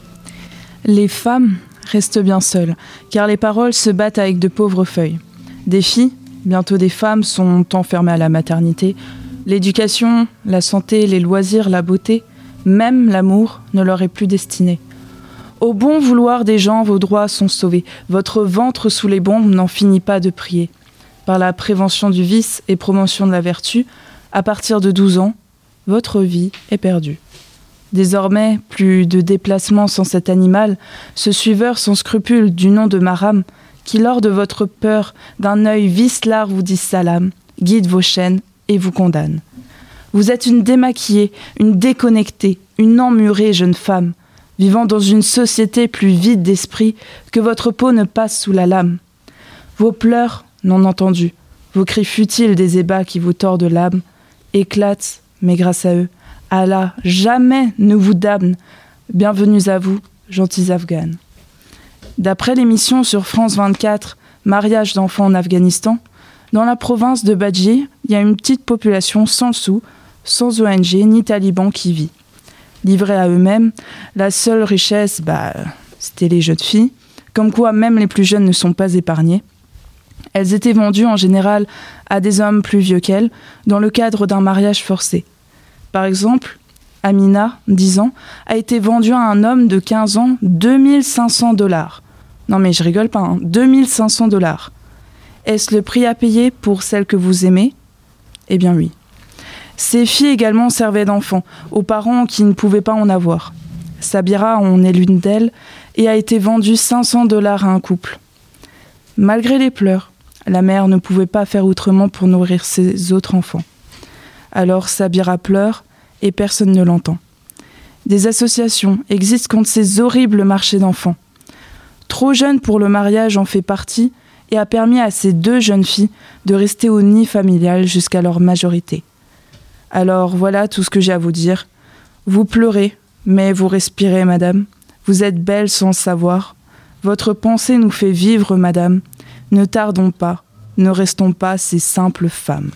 Les femmes restent bien seules, car les paroles se battent avec de pauvres feuilles. Des filles, bientôt des femmes, sont enfermées à la maternité. L'éducation, la santé, les loisirs, la beauté, même l'amour ne leur est plus destiné. Au bon vouloir des gens, vos droits sont sauvés. Votre ventre sous les bombes n'en finit pas de prier. Par la prévention du vice et promotion de la vertu, à partir de douze ans, votre vie est perdue. Désormais, plus de déplacements sans cet animal, ce suiveur sans scrupule du nom de Maram, qui lors de votre peur, d'un œil vicelard vous dit salam, guide vos chaînes et vous condamne. Vous êtes une démaquillée, une déconnectée, une emmurée jeune femme, vivant dans une société plus vide d'esprit que votre peau ne passe sous la lame. Vos pleurs, non entendus, vos cris futiles des ébats qui vous tordent l'âme, éclatent, mais grâce à eux, Allah jamais ne vous damne. Bienvenue à vous, gentils Afghanes. D'après l'émission sur France vingt-quatre, Mariage d'enfants en Afghanistan, dans la province de Badji, il y a une petite population sans sous, sans O N G ni talibans qui vit. Livrés à eux-mêmes, la seule richesse, bah, c'était les jeunes filles, comme quoi même les plus jeunes ne sont pas épargnés. Elles étaient vendues en général à des hommes plus vieux qu'elles, dans le cadre d'un mariage forcé. Par exemple, Amina, dix ans, a été vendue à un homme de quinze ans deux mille cinq cents dollars. Non mais je rigole pas, hein. deux mille cinq cents dollars. Est-ce le prix à payer pour celle que vous aimez ? Eh bien oui. Ces filles également servaient d'enfants aux parents qui ne pouvaient pas en avoir. Sabira en est l'une d'elles et a été vendue cinq cents dollars à un couple. Malgré les pleurs, la mère ne pouvait pas faire autrement pour nourrir ses autres enfants. Alors Sabira pleure et personne ne l'entend. Des associations existent contre ces horribles marchés d'enfants. Trop jeune pour le mariage en fait partie et a permis à ces deux jeunes filles de rester au nid familial jusqu'à leur majorité. Alors voilà tout ce que j'ai à vous dire. Vous pleurez, mais vous respirez, madame. Vous êtes belle sans le savoir. Votre pensée nous fait vivre, madame. Ne tardons pas, ne restons pas ces simples femmes.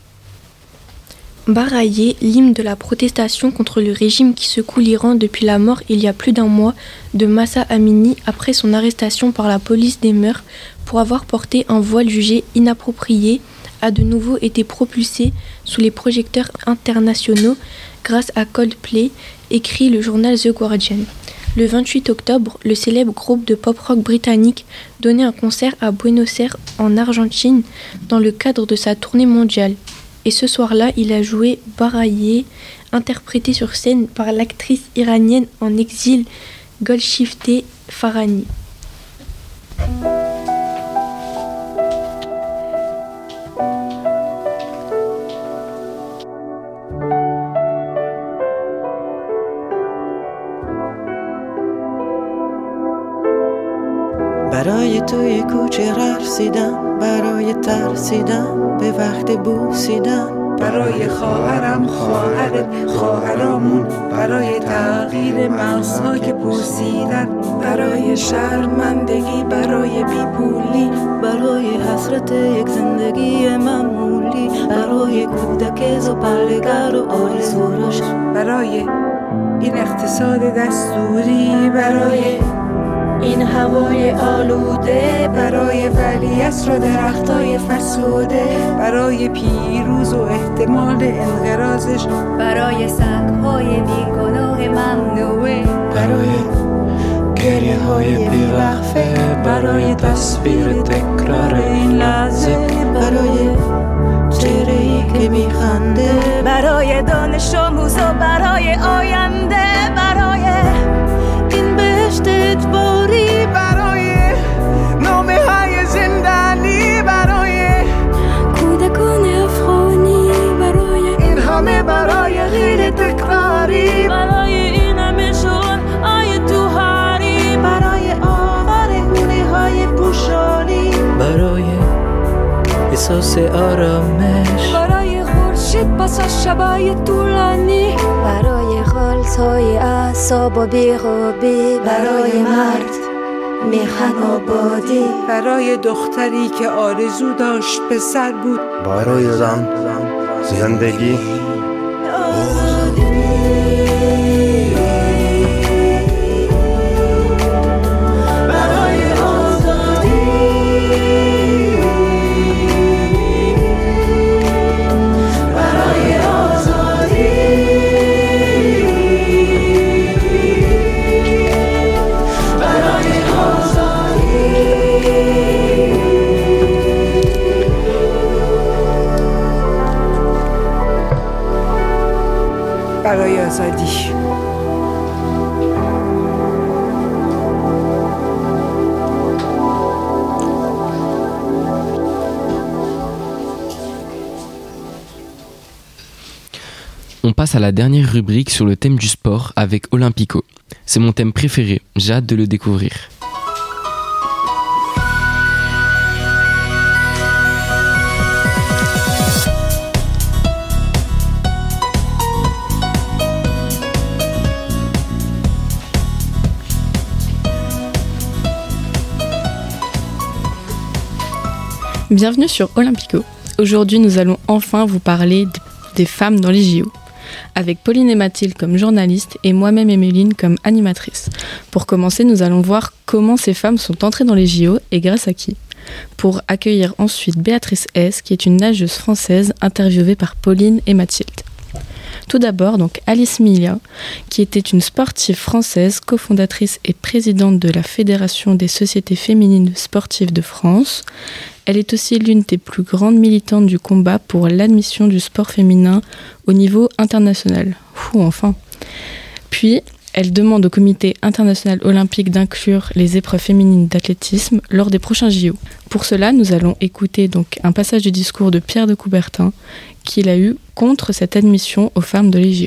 Baraye, l'hymne de la protestation contre le régime qui secoue l'Iran depuis la mort il y a plus d'un mois de Mahsa Amini après son arrestation par la police des mœurs pour avoir porté un voile jugé inapproprié, a de nouveau été propulsé sous les projecteurs internationaux grâce à Coldplay, écrit le journal The Guardian. Le vingt-huit octobre, le célèbre groupe de pop-rock britannique donnait un concert à Buenos Aires en Argentine dans le cadre de sa tournée mondiale. Et ce soir-là, il a joué Baraye, interprété sur scène par l'actrice iranienne en exil Golshifteh Farahani. برای توی کوچه رقصیدن برای ترسیدن به وقت بوسیدن برای خواهرم خواهرت خواهرامون برای تغییر مغزها که پوسیدن برای شرمندگی برای بیپولی برای حسرت یک زندگی معمولی برای کودک زباله‌گر و آرزوراش برای این اقتصاد دستوری برای این هوای آلوده برای ولیعصر و درختای فرسوده برای پیروز و احتمال انقراضش برای سگ‌های بیگناه ممنوعه برای گریه های بیوقفه برای تصویر تکرار این لحظه برای چهره‌ای که میخنده برای دانش آموز و برای آینده برای این بهشت ادباری برای نامه های زندانی برای کودکان افغانی برای این همه برای غیر تکراری برای این همه شعار های توهاری برای آوارگونه های پوشانی برای احساس آرامش برای خورشید پس از شبای طولانی برای خالصای اعصاب و بیخوابی برای مرد میخن آبادی برای دختری که آرزو داشت پسر بود برای زن زندگی برای آزادی On passe à la dernière rubrique sur le thème du sport avec Olympico. C'est mon thème préféré, j'ai hâte de le découvrir. Bienvenue sur Olympico. Aujourd'hui, nous allons enfin vous parler des femmes dans les J O, avec Pauline et Mathilde comme journalistes et moi-même Emeline comme animatrice. Pour commencer, nous allons voir comment ces femmes sont entrées dans les J O et grâce à qui. Pour accueillir ensuite Béatrice S, qui est une nageuse française interviewée par Pauline et Mathilde. Tout d'abord, donc Alice Milla, qui était une sportive française, cofondatrice et présidente de la Fédération des sociétés féminines sportives de France. Elle est aussi l'une des plus grandes militantes du combat pour l'admission du sport féminin au niveau international. Ouh, enfin. Puis, elle demande au Comité international olympique d'inclure les épreuves féminines d'athlétisme lors des prochains J O. Pour cela, nous allons écouter donc un passage du discours de Pierre de Coubertin qu'il a eu contre cette admission aux femmes de les J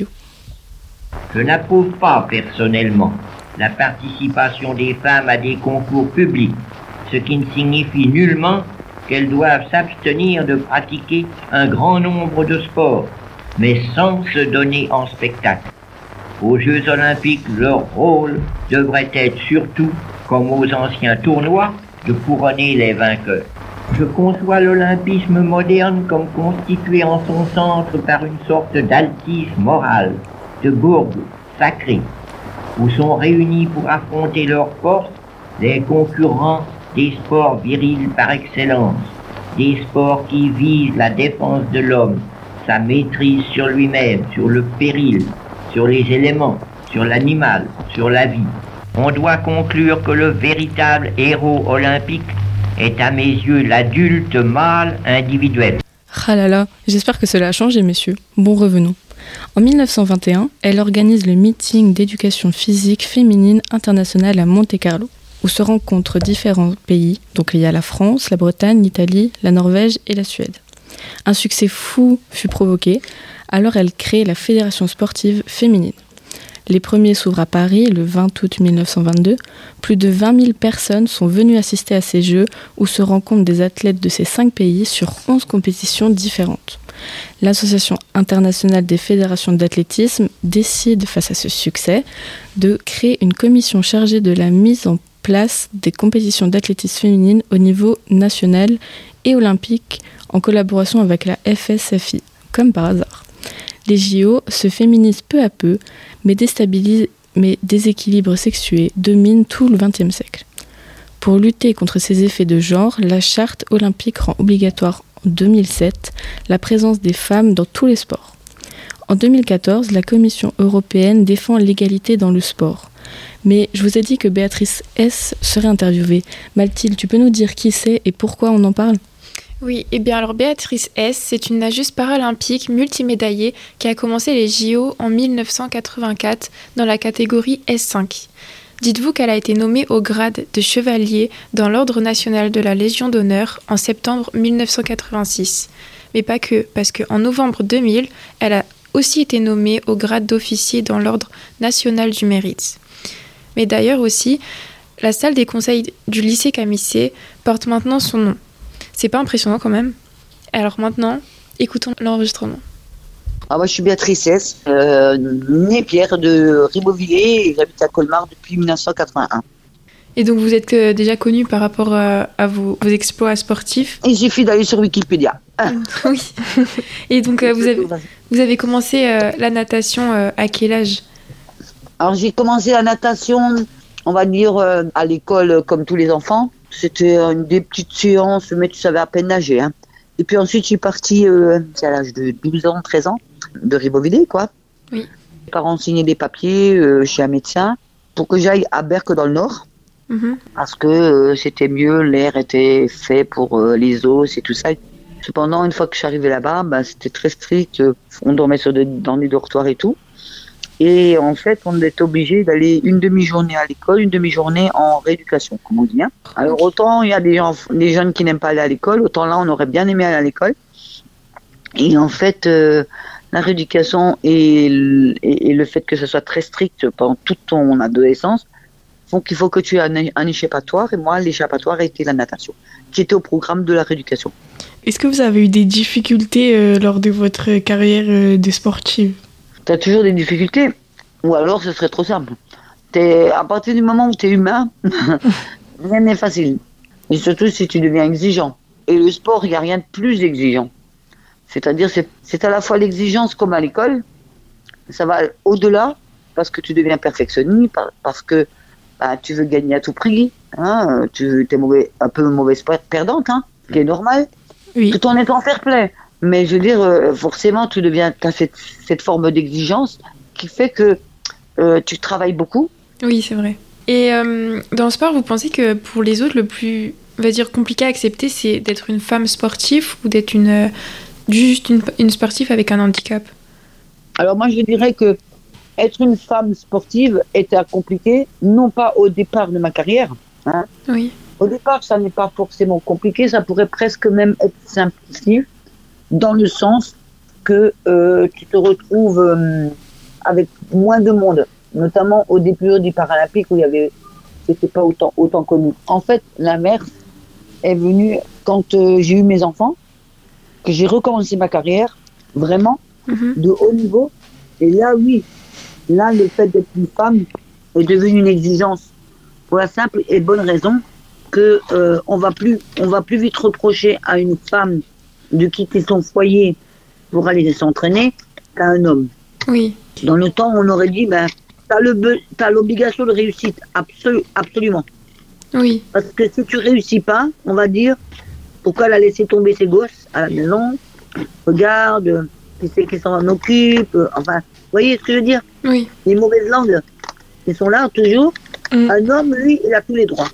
O. Je n'approuve pas personnellement la participation des femmes à des concours publics, ce qui ne signifie nullement qu'elles doivent s'abstenir de pratiquer un grand nombre de sports, mais sans se donner en spectacle. Aux Jeux olympiques, leur rôle devrait être surtout, comme aux anciens tournois, de couronner les vainqueurs. Je conçois l'olympisme moderne comme constitué en son centre par une sorte d'altis morale, de bourg sacré, où sont réunis pour affronter leurs forces les concurrents des sports virils par excellence, des sports qui visent la défense de l'homme, sa maîtrise sur lui-même, sur le péril, sur les éléments, sur l'animal, sur la vie. On doit conclure que le véritable héros olympique est à mes yeux l'adulte mâle individuel. Ah là là, j'espère que cela a changé, messieurs. Bon, revenons. En mille neuf cent vingt et un, elle organise le meeting d'éducation physique féminine internationale à Monte-Carlo, où se rencontrent différents pays, donc il y a la France, la Bretagne, l'Italie, la Norvège et la Suède. Un succès fou fut provoqué, alors elle crée la Fédération sportive féminine. Les premiers s'ouvrent à Paris le vingt août mille neuf cent vingt-deux. Plus de vingt mille personnes sont venues assister à ces Jeux où se rencontrent des athlètes de ces cinq pays sur onze compétitions différentes. L'Association internationale des fédérations d'athlétisme décide, face à ce succès, de créer une commission chargée de la mise en place des compétitions d'athlétisme féminine au niveau national et olympique en collaboration avec la F S F I, comme par hasard. Les J O se féminisent peu à peu, mais déstabilisent, mais déséquilibres sexués dominent tout le vingtième siècle. Pour lutter contre ces effets de genre, la charte olympique rend obligatoire en deux mille sept la présence des femmes dans tous les sports. En deux mille quatorze, la Commission européenne défend l'égalité dans le sport. Mais je vous ai dit que Béatrice S serait interviewée. Mathilde, tu peux nous dire qui c'est et pourquoi on en parle ? Oui, et bien alors Béatrice S, c'est une nageuse paralympique multimédaillée qui a commencé les J O en mille neuf cent quatre-vingt-quatre dans la catégorie S cinq. Dites-vous qu'elle a été nommée au grade de chevalier dans l'Ordre national de la Légion d'honneur en septembre mille neuf cent quatre-vingt-six. Mais pas que, parce qu'en novembre deux mille, elle a aussi été nommée au grade d'officier dans l'Ordre national du mérite. Mais d'ailleurs aussi, la salle des conseils du lycée Camissé porte maintenant son nom. C'est pas impressionnant quand même. Alors maintenant, écoutons l'enregistrement. Ah, moi je suis Béatrice S, euh, née Pierre de Ribeauvillé et j'habite à Colmar depuis mille neuf cent quatre-vingt-un. Et donc vous êtes euh, déjà connue par rapport euh, à vos, vos exploits sportifs. Il suffit d'aller sur Wikipédia. Oui. Et donc euh, vous, avez, vous avez commencé euh, la natation euh, à quel âge ? Alors j'ai commencé la natation, on va dire, euh, à l'école euh, comme tous les enfants. C'était une des petites séances, mais tu savais à peine nager. Hein. Et puis ensuite, je suis partie euh, à l'âge de douze ans, treize ans, de Ribeauvillé, quoi. Oui. Mes parents ont signé des papiers euh, chez un médecin pour que j'aille à Berck dans le Nord. Mm-hmm. Parce que euh, c'était mieux, l'air était fait pour euh, les os et tout ça. Cependant, une fois que je suis arrivée là-bas, bah, c'était très strict. On dormait sur de, dans des dortoirs et tout. Et en fait, on est obligé d'aller une demi-journée à l'école, une demi-journée en rééducation, comme on dit. Hein. Alors autant il y a des, gens, des jeunes qui n'aiment pas aller à l'école, autant là on aurait bien aimé aller à l'école. Et en fait, euh, la rééducation et le, et, et le fait que ce soit très strict pendant toute ton adolescence font qu'il faut que tu aies un, un échappatoire. Et moi, l'échappatoire a été la natation, qui était au programme de la rééducation. Est-ce que vous avez eu des difficultés euh, lors de votre carrière euh, de sportive ? Tu as toujours des difficultés, ou alors ce serait trop simple. T'es, à partir du moment où tu es humain, rien n'est facile. Et surtout si tu deviens exigeant. Et le sport, il n'y a rien de plus exigeant. C'est-à-dire, c'est, c'est à la fois l'exigence comme à l'école, ça va au-delà, parce que tu deviens perfectionniste, parce que bah, tu veux gagner à tout prix, hein, tu es mauvais, un peu mauvaise perdante, hein, ce qui est normal, oui. Tout en étant fair play. Mais je veux dire, euh, forcément, tu deviens, t'as cette, cette forme d'exigence qui fait que euh, tu travailles beaucoup. Oui, c'est vrai. Et euh, dans le sport, vous pensez que pour les autres, le plus, on va dire, compliqué à accepter, c'est d'être une femme sportive ou d'être une, euh, juste une, une sportive avec un handicap? Alors moi, je dirais que être une femme sportive était compliqué, non pas au départ de ma carrière. Hein. Oui. Au départ, ça n'est pas forcément compliqué, ça pourrait presque même être simplifié, dans le sens que euh, tu te retrouves euh, avec moins de monde, notamment au début des Paralympiques où il y avait, c'était pas autant, autant connu. En fait, l'inverse est venu quand euh, j'ai eu mes enfants, que j'ai recommencé ma carrière, vraiment, mm-hmm. de haut niveau. Et là, oui, là, le fait d'être une femme est devenu une exigence pour la simple et bonne raison que euh, on va plus, on va plus vite reprocher à une femme de quitter son foyer pour aller s'entraîner qu'à un homme. Oui. Dans le temps, on aurait dit, ben, t'as le, be- t'as l'obligation de réussite, absolu- absolument. Oui. Parce que si tu réussis pas, on va dire, pourquoi elle a laissé tomber ses gosses à la maison? Regarde, qui c'est qui s'en occupe? Enfin, vous voyez ce que je veux dire? Oui. Les mauvaises langues, ils sont là toujours. Mm. Un homme, lui, il a tous les droits.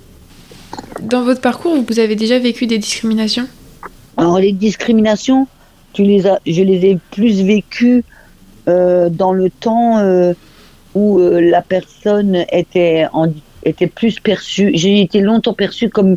Dans votre parcours, vous avez déjà vécu des discriminations? Alors, les discriminations, tu les as, je les ai plus vécues euh, dans le temps euh, où euh, la personne était, en, était plus perçue. J'ai été longtemps perçue comme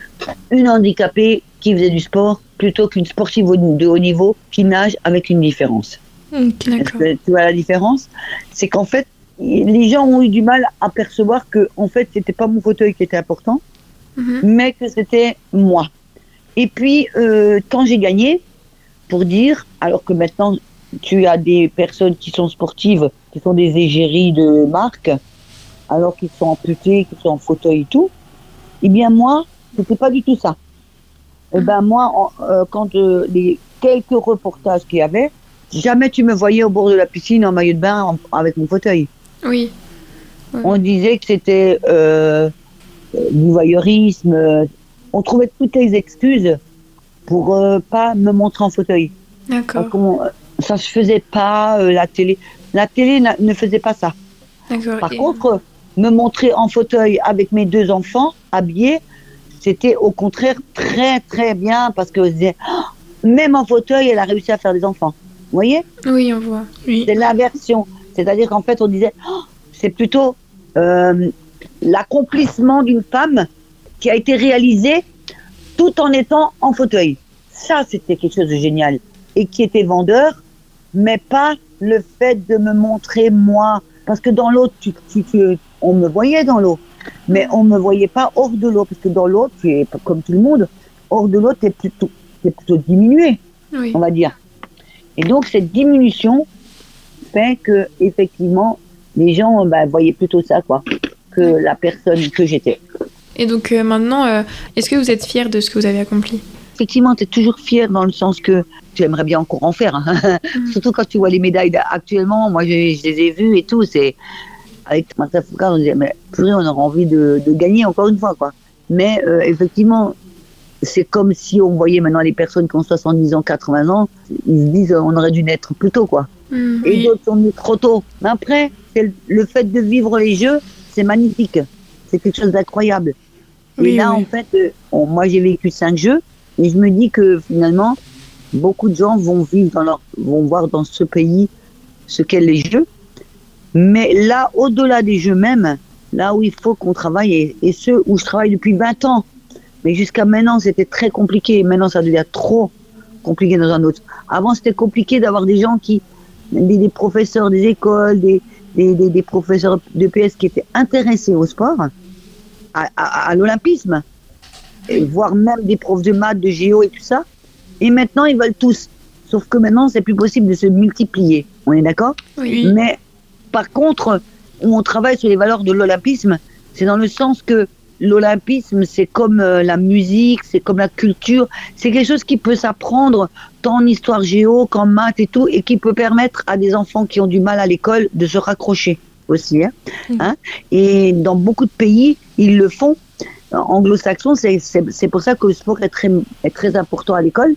une handicapée qui faisait du sport plutôt qu'une sportive de haut niveau qui nage avec une différence. Okay, d'accord. Tu vois la différence? C'est qu'en fait, les gens ont eu du mal à percevoir que, en fait, c'était pas mon fauteuil qui était important, mm-hmm. mais que c'était moi. Et puis, euh, quand j'ai gagné, pour dire, alors que maintenant, tu as des personnes qui sont sportives, qui sont des égéries de marque, alors qu'ils sont amputés, qu'ils sont en fauteuil et tout, eh bien moi, c'était pas du tout ça. Mm-hmm. Et ben moi, en, euh, quand euh, les quelques reportages qu'il y avait, jamais tu me voyais au bord de la piscine en maillot de bain en, avec mon fauteuil. Oui. Ouais. On disait que c'était euh, du voyeurisme. Euh, on trouvait toutes les excuses pour euh, pas me montrer en fauteuil. D'accord. On, ça se faisait pas, euh, la télé. La télé na, ne faisait pas ça. D'accord. Par Et... contre, me montrer en fauteuil avec mes deux enfants habillés, c'était au contraire très très bien parce que disait, oh, même en fauteuil, elle a réussi à faire des enfants. Vous voyez? Oui, on voit. Oui. C'est l'inversion. C'est-à-dire qu'en fait, on disait, oh, c'est plutôt euh, l'accomplissement d'une femme qui a été réalisé tout en étant en fauteuil. Ça, c'était quelque chose de génial. Et qui était vendeur, mais pas le fait de me montrer moi. Parce que dans l'eau, tu, tu, tu, on me voyait dans l'eau. Mais on ne me voyait pas hors de l'eau. Parce que dans l'eau, tu es comme tout le monde. Hors de l'eau, tu es plutôt, t'es plutôt diminué, oui. on va dire. Et donc, cette diminution fait que, effectivement, les gens bah, voyaient plutôt ça, quoi, que la personne que j'étais. Et donc euh, maintenant, euh, est-ce que vous êtes fière de ce que vous avez accompli? Effectivement, tu es toujours fière dans le sens que tu aimerais bien encore en faire. Hein. Mm. Surtout quand tu vois les médailles actuellement, moi je, je les ai vues et tout. C'est... Avec Martha Foucault, on disait, mais purée, on aurait envie de, de gagner encore une fois, quoi. Mais euh, effectivement, c'est comme si on voyait maintenant les personnes qui ont soixante-dix ans, quatre-vingts ans, ils se disent on aurait dû naître plus tôt, quoi. Mm, et oui. D'autres sont nés trop tôt. Mais après, c'est le, le fait de vivre les Jeux, c'est magnifique. C'est quelque chose d'incroyable. Oui, et là, oui. en fait, euh, on, moi j'ai vécu cinq Jeux, et je me dis que finalement, beaucoup de gens vont vivre dans leur, vont voir dans ce pays ce qu'est les Jeux. Mais là, au-delà des Jeux même, là où il faut qu'on travaille, et, et ceux où je travaille depuis vingt ans, mais jusqu'à maintenant, c'était très compliqué. Maintenant, ça devient trop compliqué dans un autre. Avant, c'était compliqué d'avoir des gens qui, des, des professeurs des écoles, des, des, des, des professeurs de P S qui étaient intéressés au sport, à, à, à l'olympisme, et voire même des profs de maths, de géo et tout ça. Et maintenant, ils veulent tous. Sauf que maintenant, c'est plus possible de se multiplier. On est d'accord? Oui. Mais par contre, où on travaille sur les valeurs de l'olympisme, c'est dans le sens que l'olympisme, c'est comme euh, la musique, c'est comme la culture. C'est quelque chose qui peut s'apprendre tant en histoire géo qu'en maths et tout, et qui peut permettre à des enfants qui ont du mal à l'école de se raccrocher aussi. Hein, mmh. hein et dans beaucoup de pays, ils le font. Anglo-saxons, c'est, c'est, c'est pour ça que le sport est très, est très important à l'école.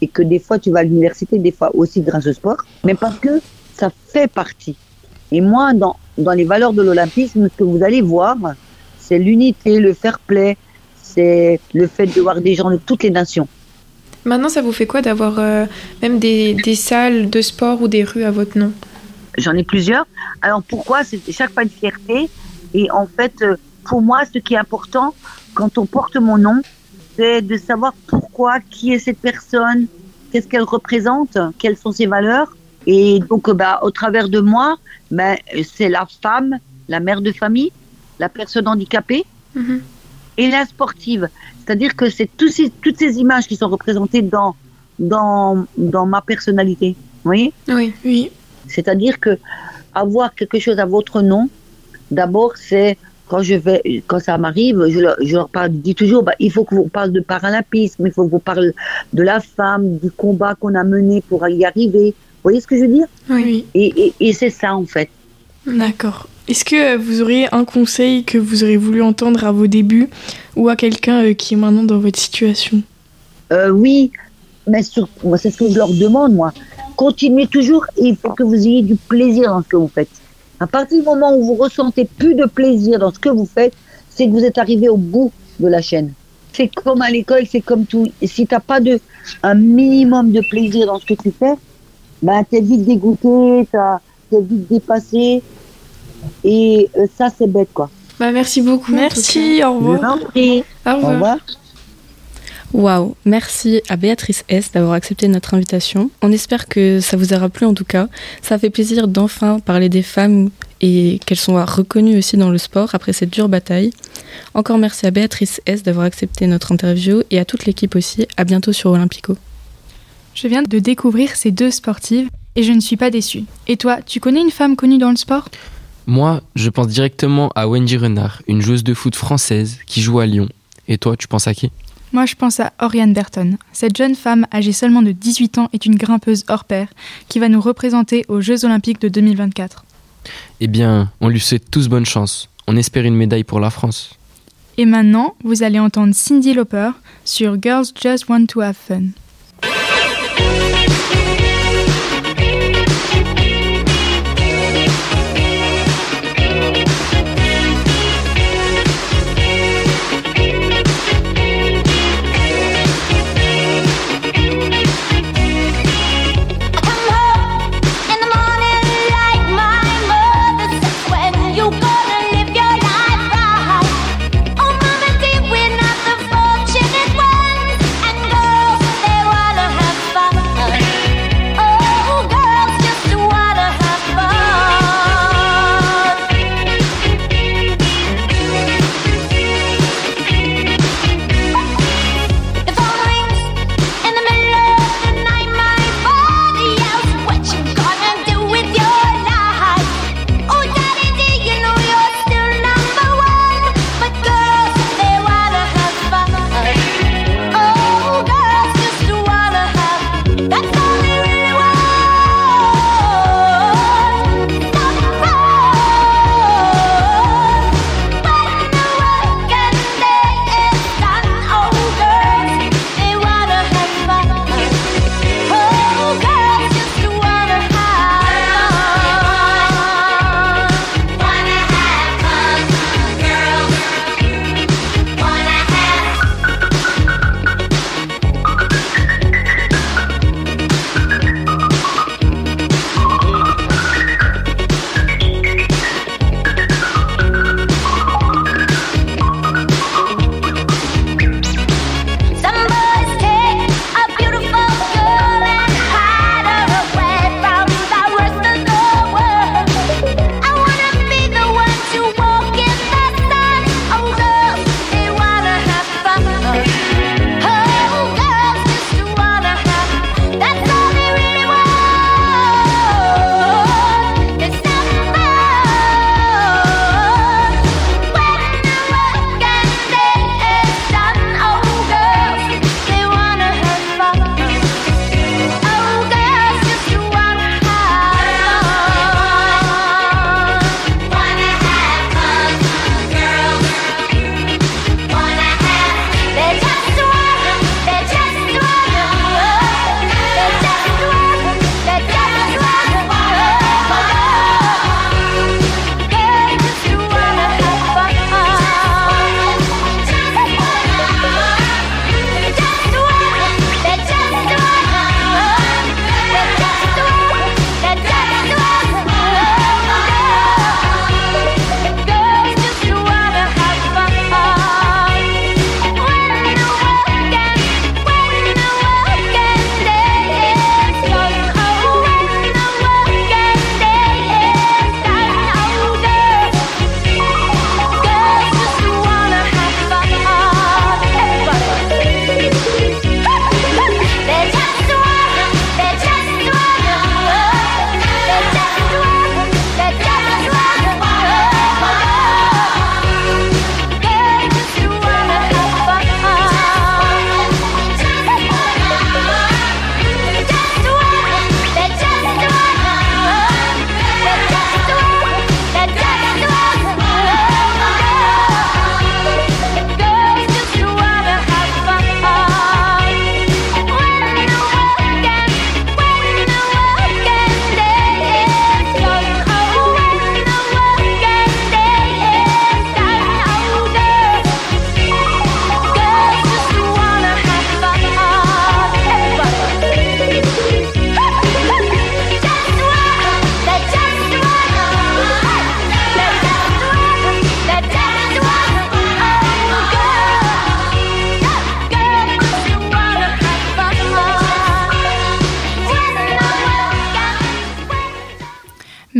et que des fois tu vas à l'université, des fois aussi grâce au sport, mais parce que ça fait partie. Et moi, dans, dans les valeurs de l'olympisme, ce que vous allez voir, c'est l'unité, le fair play, c'est le fait de voir des gens de toutes les nations. Maintenant, ça vous fait quoi d'avoir euh, même des, des salles de sport ou des rues à votre nom? J'en ai plusieurs. Alors pourquoi? C'est chaque fois une fierté. Et en fait, pour moi, ce qui est important, quand on porte mon nom, c'est de savoir pourquoi, qui est cette personne, qu'est-ce qu'elle représente, quelles sont ses valeurs. Et donc, bah, au travers de moi, bah, c'est la femme, la mère de famille, la personne handicapée mmh. et la sportive. C'est-à-dire que c'est tous ces, toutes ces images qui sont représentées dans, dans, dans ma personnalité. Vous voyez? Oui, oui. C'est-à-dire que avoir quelque chose à votre nom, d'abord, c'est quand je vais, quand ça m'arrive, je leur, je leur parle, dis toujours, bah, il faut que vous parlez de paralympisme, il faut que vous parlez de la femme, du combat qu'on a mené pour y arriver. Vous voyez ce que je veux dire? Oui. Et, et, et c'est ça, en fait. D'accord. Est-ce que vous auriez un conseil que vous auriez voulu entendre à vos débuts ou à quelqu'un qui est maintenant dans votre situation? euh, Oui, mais sur, moi, c'est ce que je leur demande, moi. Continuez toujours et il faut que vous ayez du plaisir dans ce que vous faites. À partir du moment où vous ressentez plus de plaisir dans ce que vous faites, c'est que vous êtes arrivé au bout de la chaîne. C'est comme à l'école, c'est comme tout. Et si tu n'as pas de, un minimum de plaisir dans ce que tu fais, ben, tu es vite dégoûté, tu es vite dépassé. Et euh, ça, c'est bête, quoi. Bah, merci beaucoup. Merci, au revoir. Je vous en prie. Au revoir. Au revoir. Waouh, merci à Béatrice S d'avoir accepté notre invitation. On espère que ça vous aura plu en tout cas. Ça fait plaisir d'enfin parler des femmes et qu'elles soient reconnues aussi dans le sport après cette dure bataille. Encore merci à Béatrice S d'avoir accepté notre interview et à toute l'équipe aussi. À bientôt sur Olympico. Je viens de découvrir ces deux sportives et je ne suis pas déçue. Et toi, tu connais une femme connue dans le sport? Moi, je pense directement à Wendy Renard, une joueuse de foot française qui joue à Lyon. Et toi, tu penses à qui? Moi, je pense à Oriane Berton. Cette jeune femme, âgée seulement de dix-huit ans, est une grimpeuse hors pair qui va nous représenter aux Jeux Olympiques de deux mille vingt-quatre. Eh bien, on lui souhaite tous bonne chance. On espère une médaille pour la France. Et maintenant, vous allez entendre Cyndi Lauper sur Girls Just Want to Have Fun. Fortunate ones and girls, they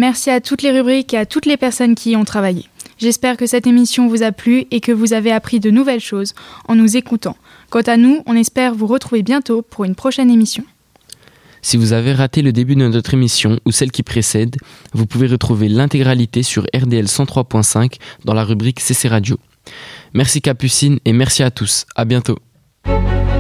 Merci à toutes les rubriques et à toutes les personnes qui y ont travaillé. J'espère que cette émission vous a plu et que vous avez appris de nouvelles choses en nous écoutant. Quant à nous, on espère vous retrouver bientôt pour une prochaine émission. Si vous avez raté le début de notre émission ou celle qui précède, vous pouvez retrouver l'intégralité sur R D L cent trois point cinq dans la rubrique C C Radio. Merci Capucine et merci à tous. À bientôt.